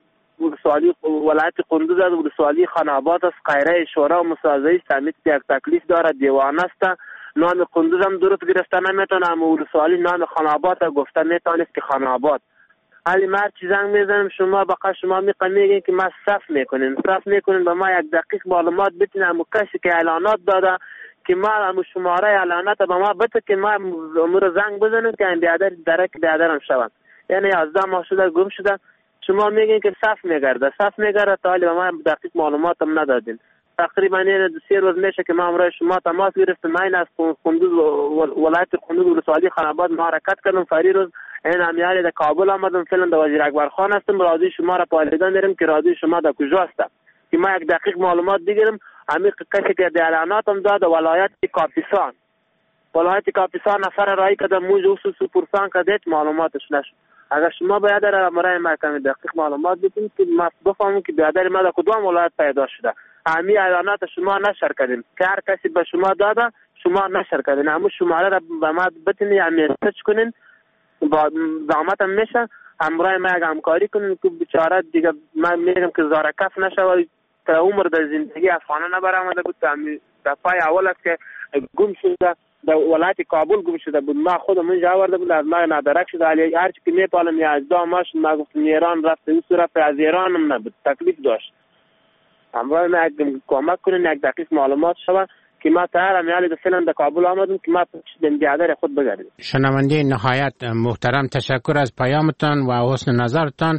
ولسوالی ولایت قندوز از ولسوالی خاناباد است. قیره شورا و مسازهی سمیت یک تکلیف داره دیوان است. نام قندوز هم درست گرفته نمیتونه اما ولسوالی نام خاناباد گفته میتونست که خاناباد. حالی ما هر چی زنگ میزنم شما بقا شما میگین که ما صف میکنین صف میکنین به ما یک دقیق معلومات بتین. اما کسی که اعلانات داده که ما اما شماره اعلانات به ما بده که ما امور زنگ بزنیم که این بیادر درک بیادرم شوم. یعنی یازده ماه شده گم شده شما میگین که صف میگرده صف میگرده تا حالی به ما دقیق معلومات هم ندادین. تقریبا این دو سه روز میشه که ما امروز شما تماس گرفتیم. من از قندوز ولایت قندوز ولسوالی خاناباد ما حرکت کردم. فری روز این امیالی در کابل آمدم. فعلا در وزیر اکبر خان هستم. راضی شما را پالیدن داریم که راضی شما در کجا هست که ما یک دقیق معلومات بگیریم. همین کسی که در اعلانات هم داده ولایت کاپیسان ولایت کاپیسان نفر رای کده موج اوسو سپرسان کده معلوماتش نشد. اگر شما باید در امرای محکمه دقیق معلومات بدین که ما بفهمیم که بیادر ما در کدام ولایت پیدا شده. همین اعلانات شما نشر کردین که هر کسی به شما داده شما نشر کردین. اما شماره را به ما بتین یا میسج کنین با زحمت هم میشه امرای ما یک همکاری کنین که بیچاره دیگه من میگم که زاره کف نشه تا عمر در زندگی افغانه نبرآمده بود. دفعه اول است که گم شده در ولایت کابل گم شده بود. ما خودم اونجا آورده بود از ما نادرک شده. علی هر چی که میپالم یا از دو ماش ما گفتم ایران رفته او رفته از ایران هم نبود تکلیف داشت. امروز ما یک کمک کنین یک دقیق معلومات شود که ما تا هر امیالی در فعلا در کابل آمدیم که ما پشت بیادر خود بگردیم. شنونده نهایت محترم تشکر از پیامتان و حسن نظرتان.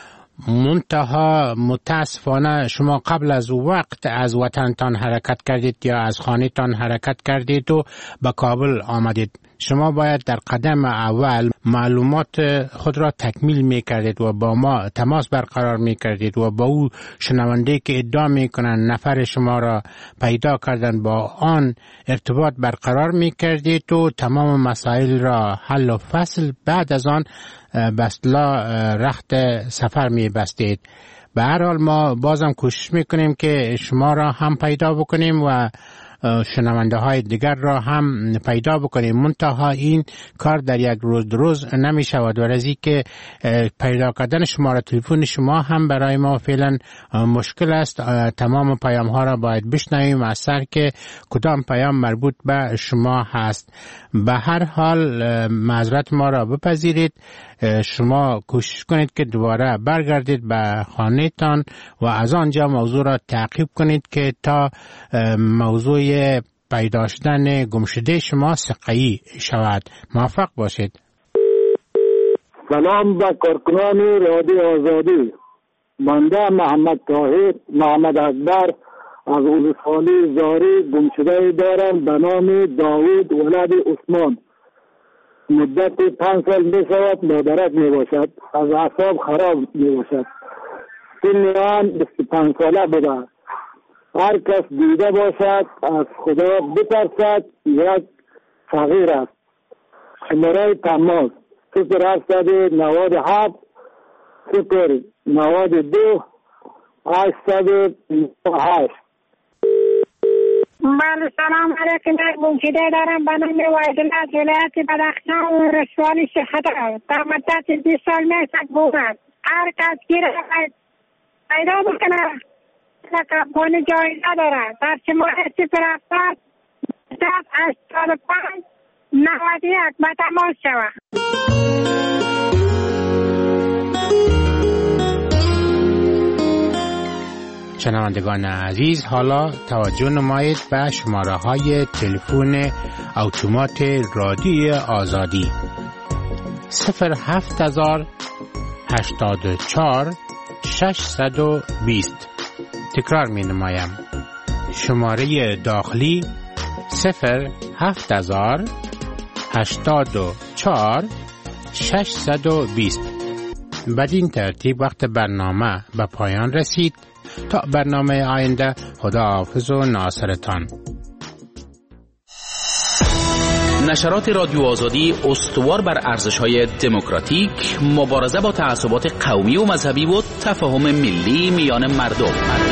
منتها متاسفانه شما قبل از وقت از وطنتان حرکت کردید یا از خانه‌تان حرکت کردید و به کابل آمدید. شما باید در قدم اول معلومات خود را تکمیل می کردید و با ما تماس برقرار می کردید و با او شنونده که ادعا می کنند نفر شما را پیدا کردن با آن ارتباط برقرار می کردید و تمام مسائل را حل و فصل بعد از آن بسلا رخت سفر می بستید. به هر حال ما بازم کوشش می کنیم که شما را هم پیدا بکنیم و شنونده های دیگر را هم پیدا بکنیم. منتها این کار در یک روز دو روز نمی شود و رزی که پیدا کردن شماره تلفن شما هم برای ما فعلا مشکل است. تمام پیام ها را باید بشنویم از سر که کدام پیام مربوط به شما هست. به هر حال معذرت ما را بپذیرید. شما کوشش کنید که دوباره برگردید به خانه تان و از آنجا موضوع را تعقیب کنید که تا موضوع پیدا شدن گمشده شما سقایی شود. موفق باشید. سلام به کارکنان رادیو آزادی. بنده محمد طاهر محمد اکبر از ولسوالی زاری گمشده دارم به نام داوود ولد عثمان. مدت پنج سال می شود مادرک می باشد. از اعصاب خراب می باشد. سن آن بیست و پنج ساله بوده. هر کس دیده باشد از خدا بترسد. یک فقیر است. شماره تماس صفر هشتصد نود و هفت صفر نود و دو هشتصد و هشت. بله سلام علیکم. گمشده دارم به نام وحیدالله از ولایت بدخشان و ولسوالی شهدا. در مدت بیست سال میشه بودم. هر کس گیر پیدا بکنه لکه جایی نداره. در شماره صفر هفتاد هشتاد و پنج نود و یک به تماس شود. شنوندگان عزیز، حالا توجه نمایید به شماره های تلفن اتومات رادیوی آزادی صفر هفت هزار هشتاد و چهار ششصد و بیست. تکرار می نمایم. شماره داخلی صفر هفت هزار هشتاد و چهار ششصد و بیست. بدین ترتیب وقت برنامه به پایان رسید. تا برنامه آینده، خداحافظ و ناصرتان. نشرات رادیو آزادی استوار بر ارزش‌های دموکراتیک، مبارزه با تعصبات قومی و مذهبی و تفاهم ملی میان مردم.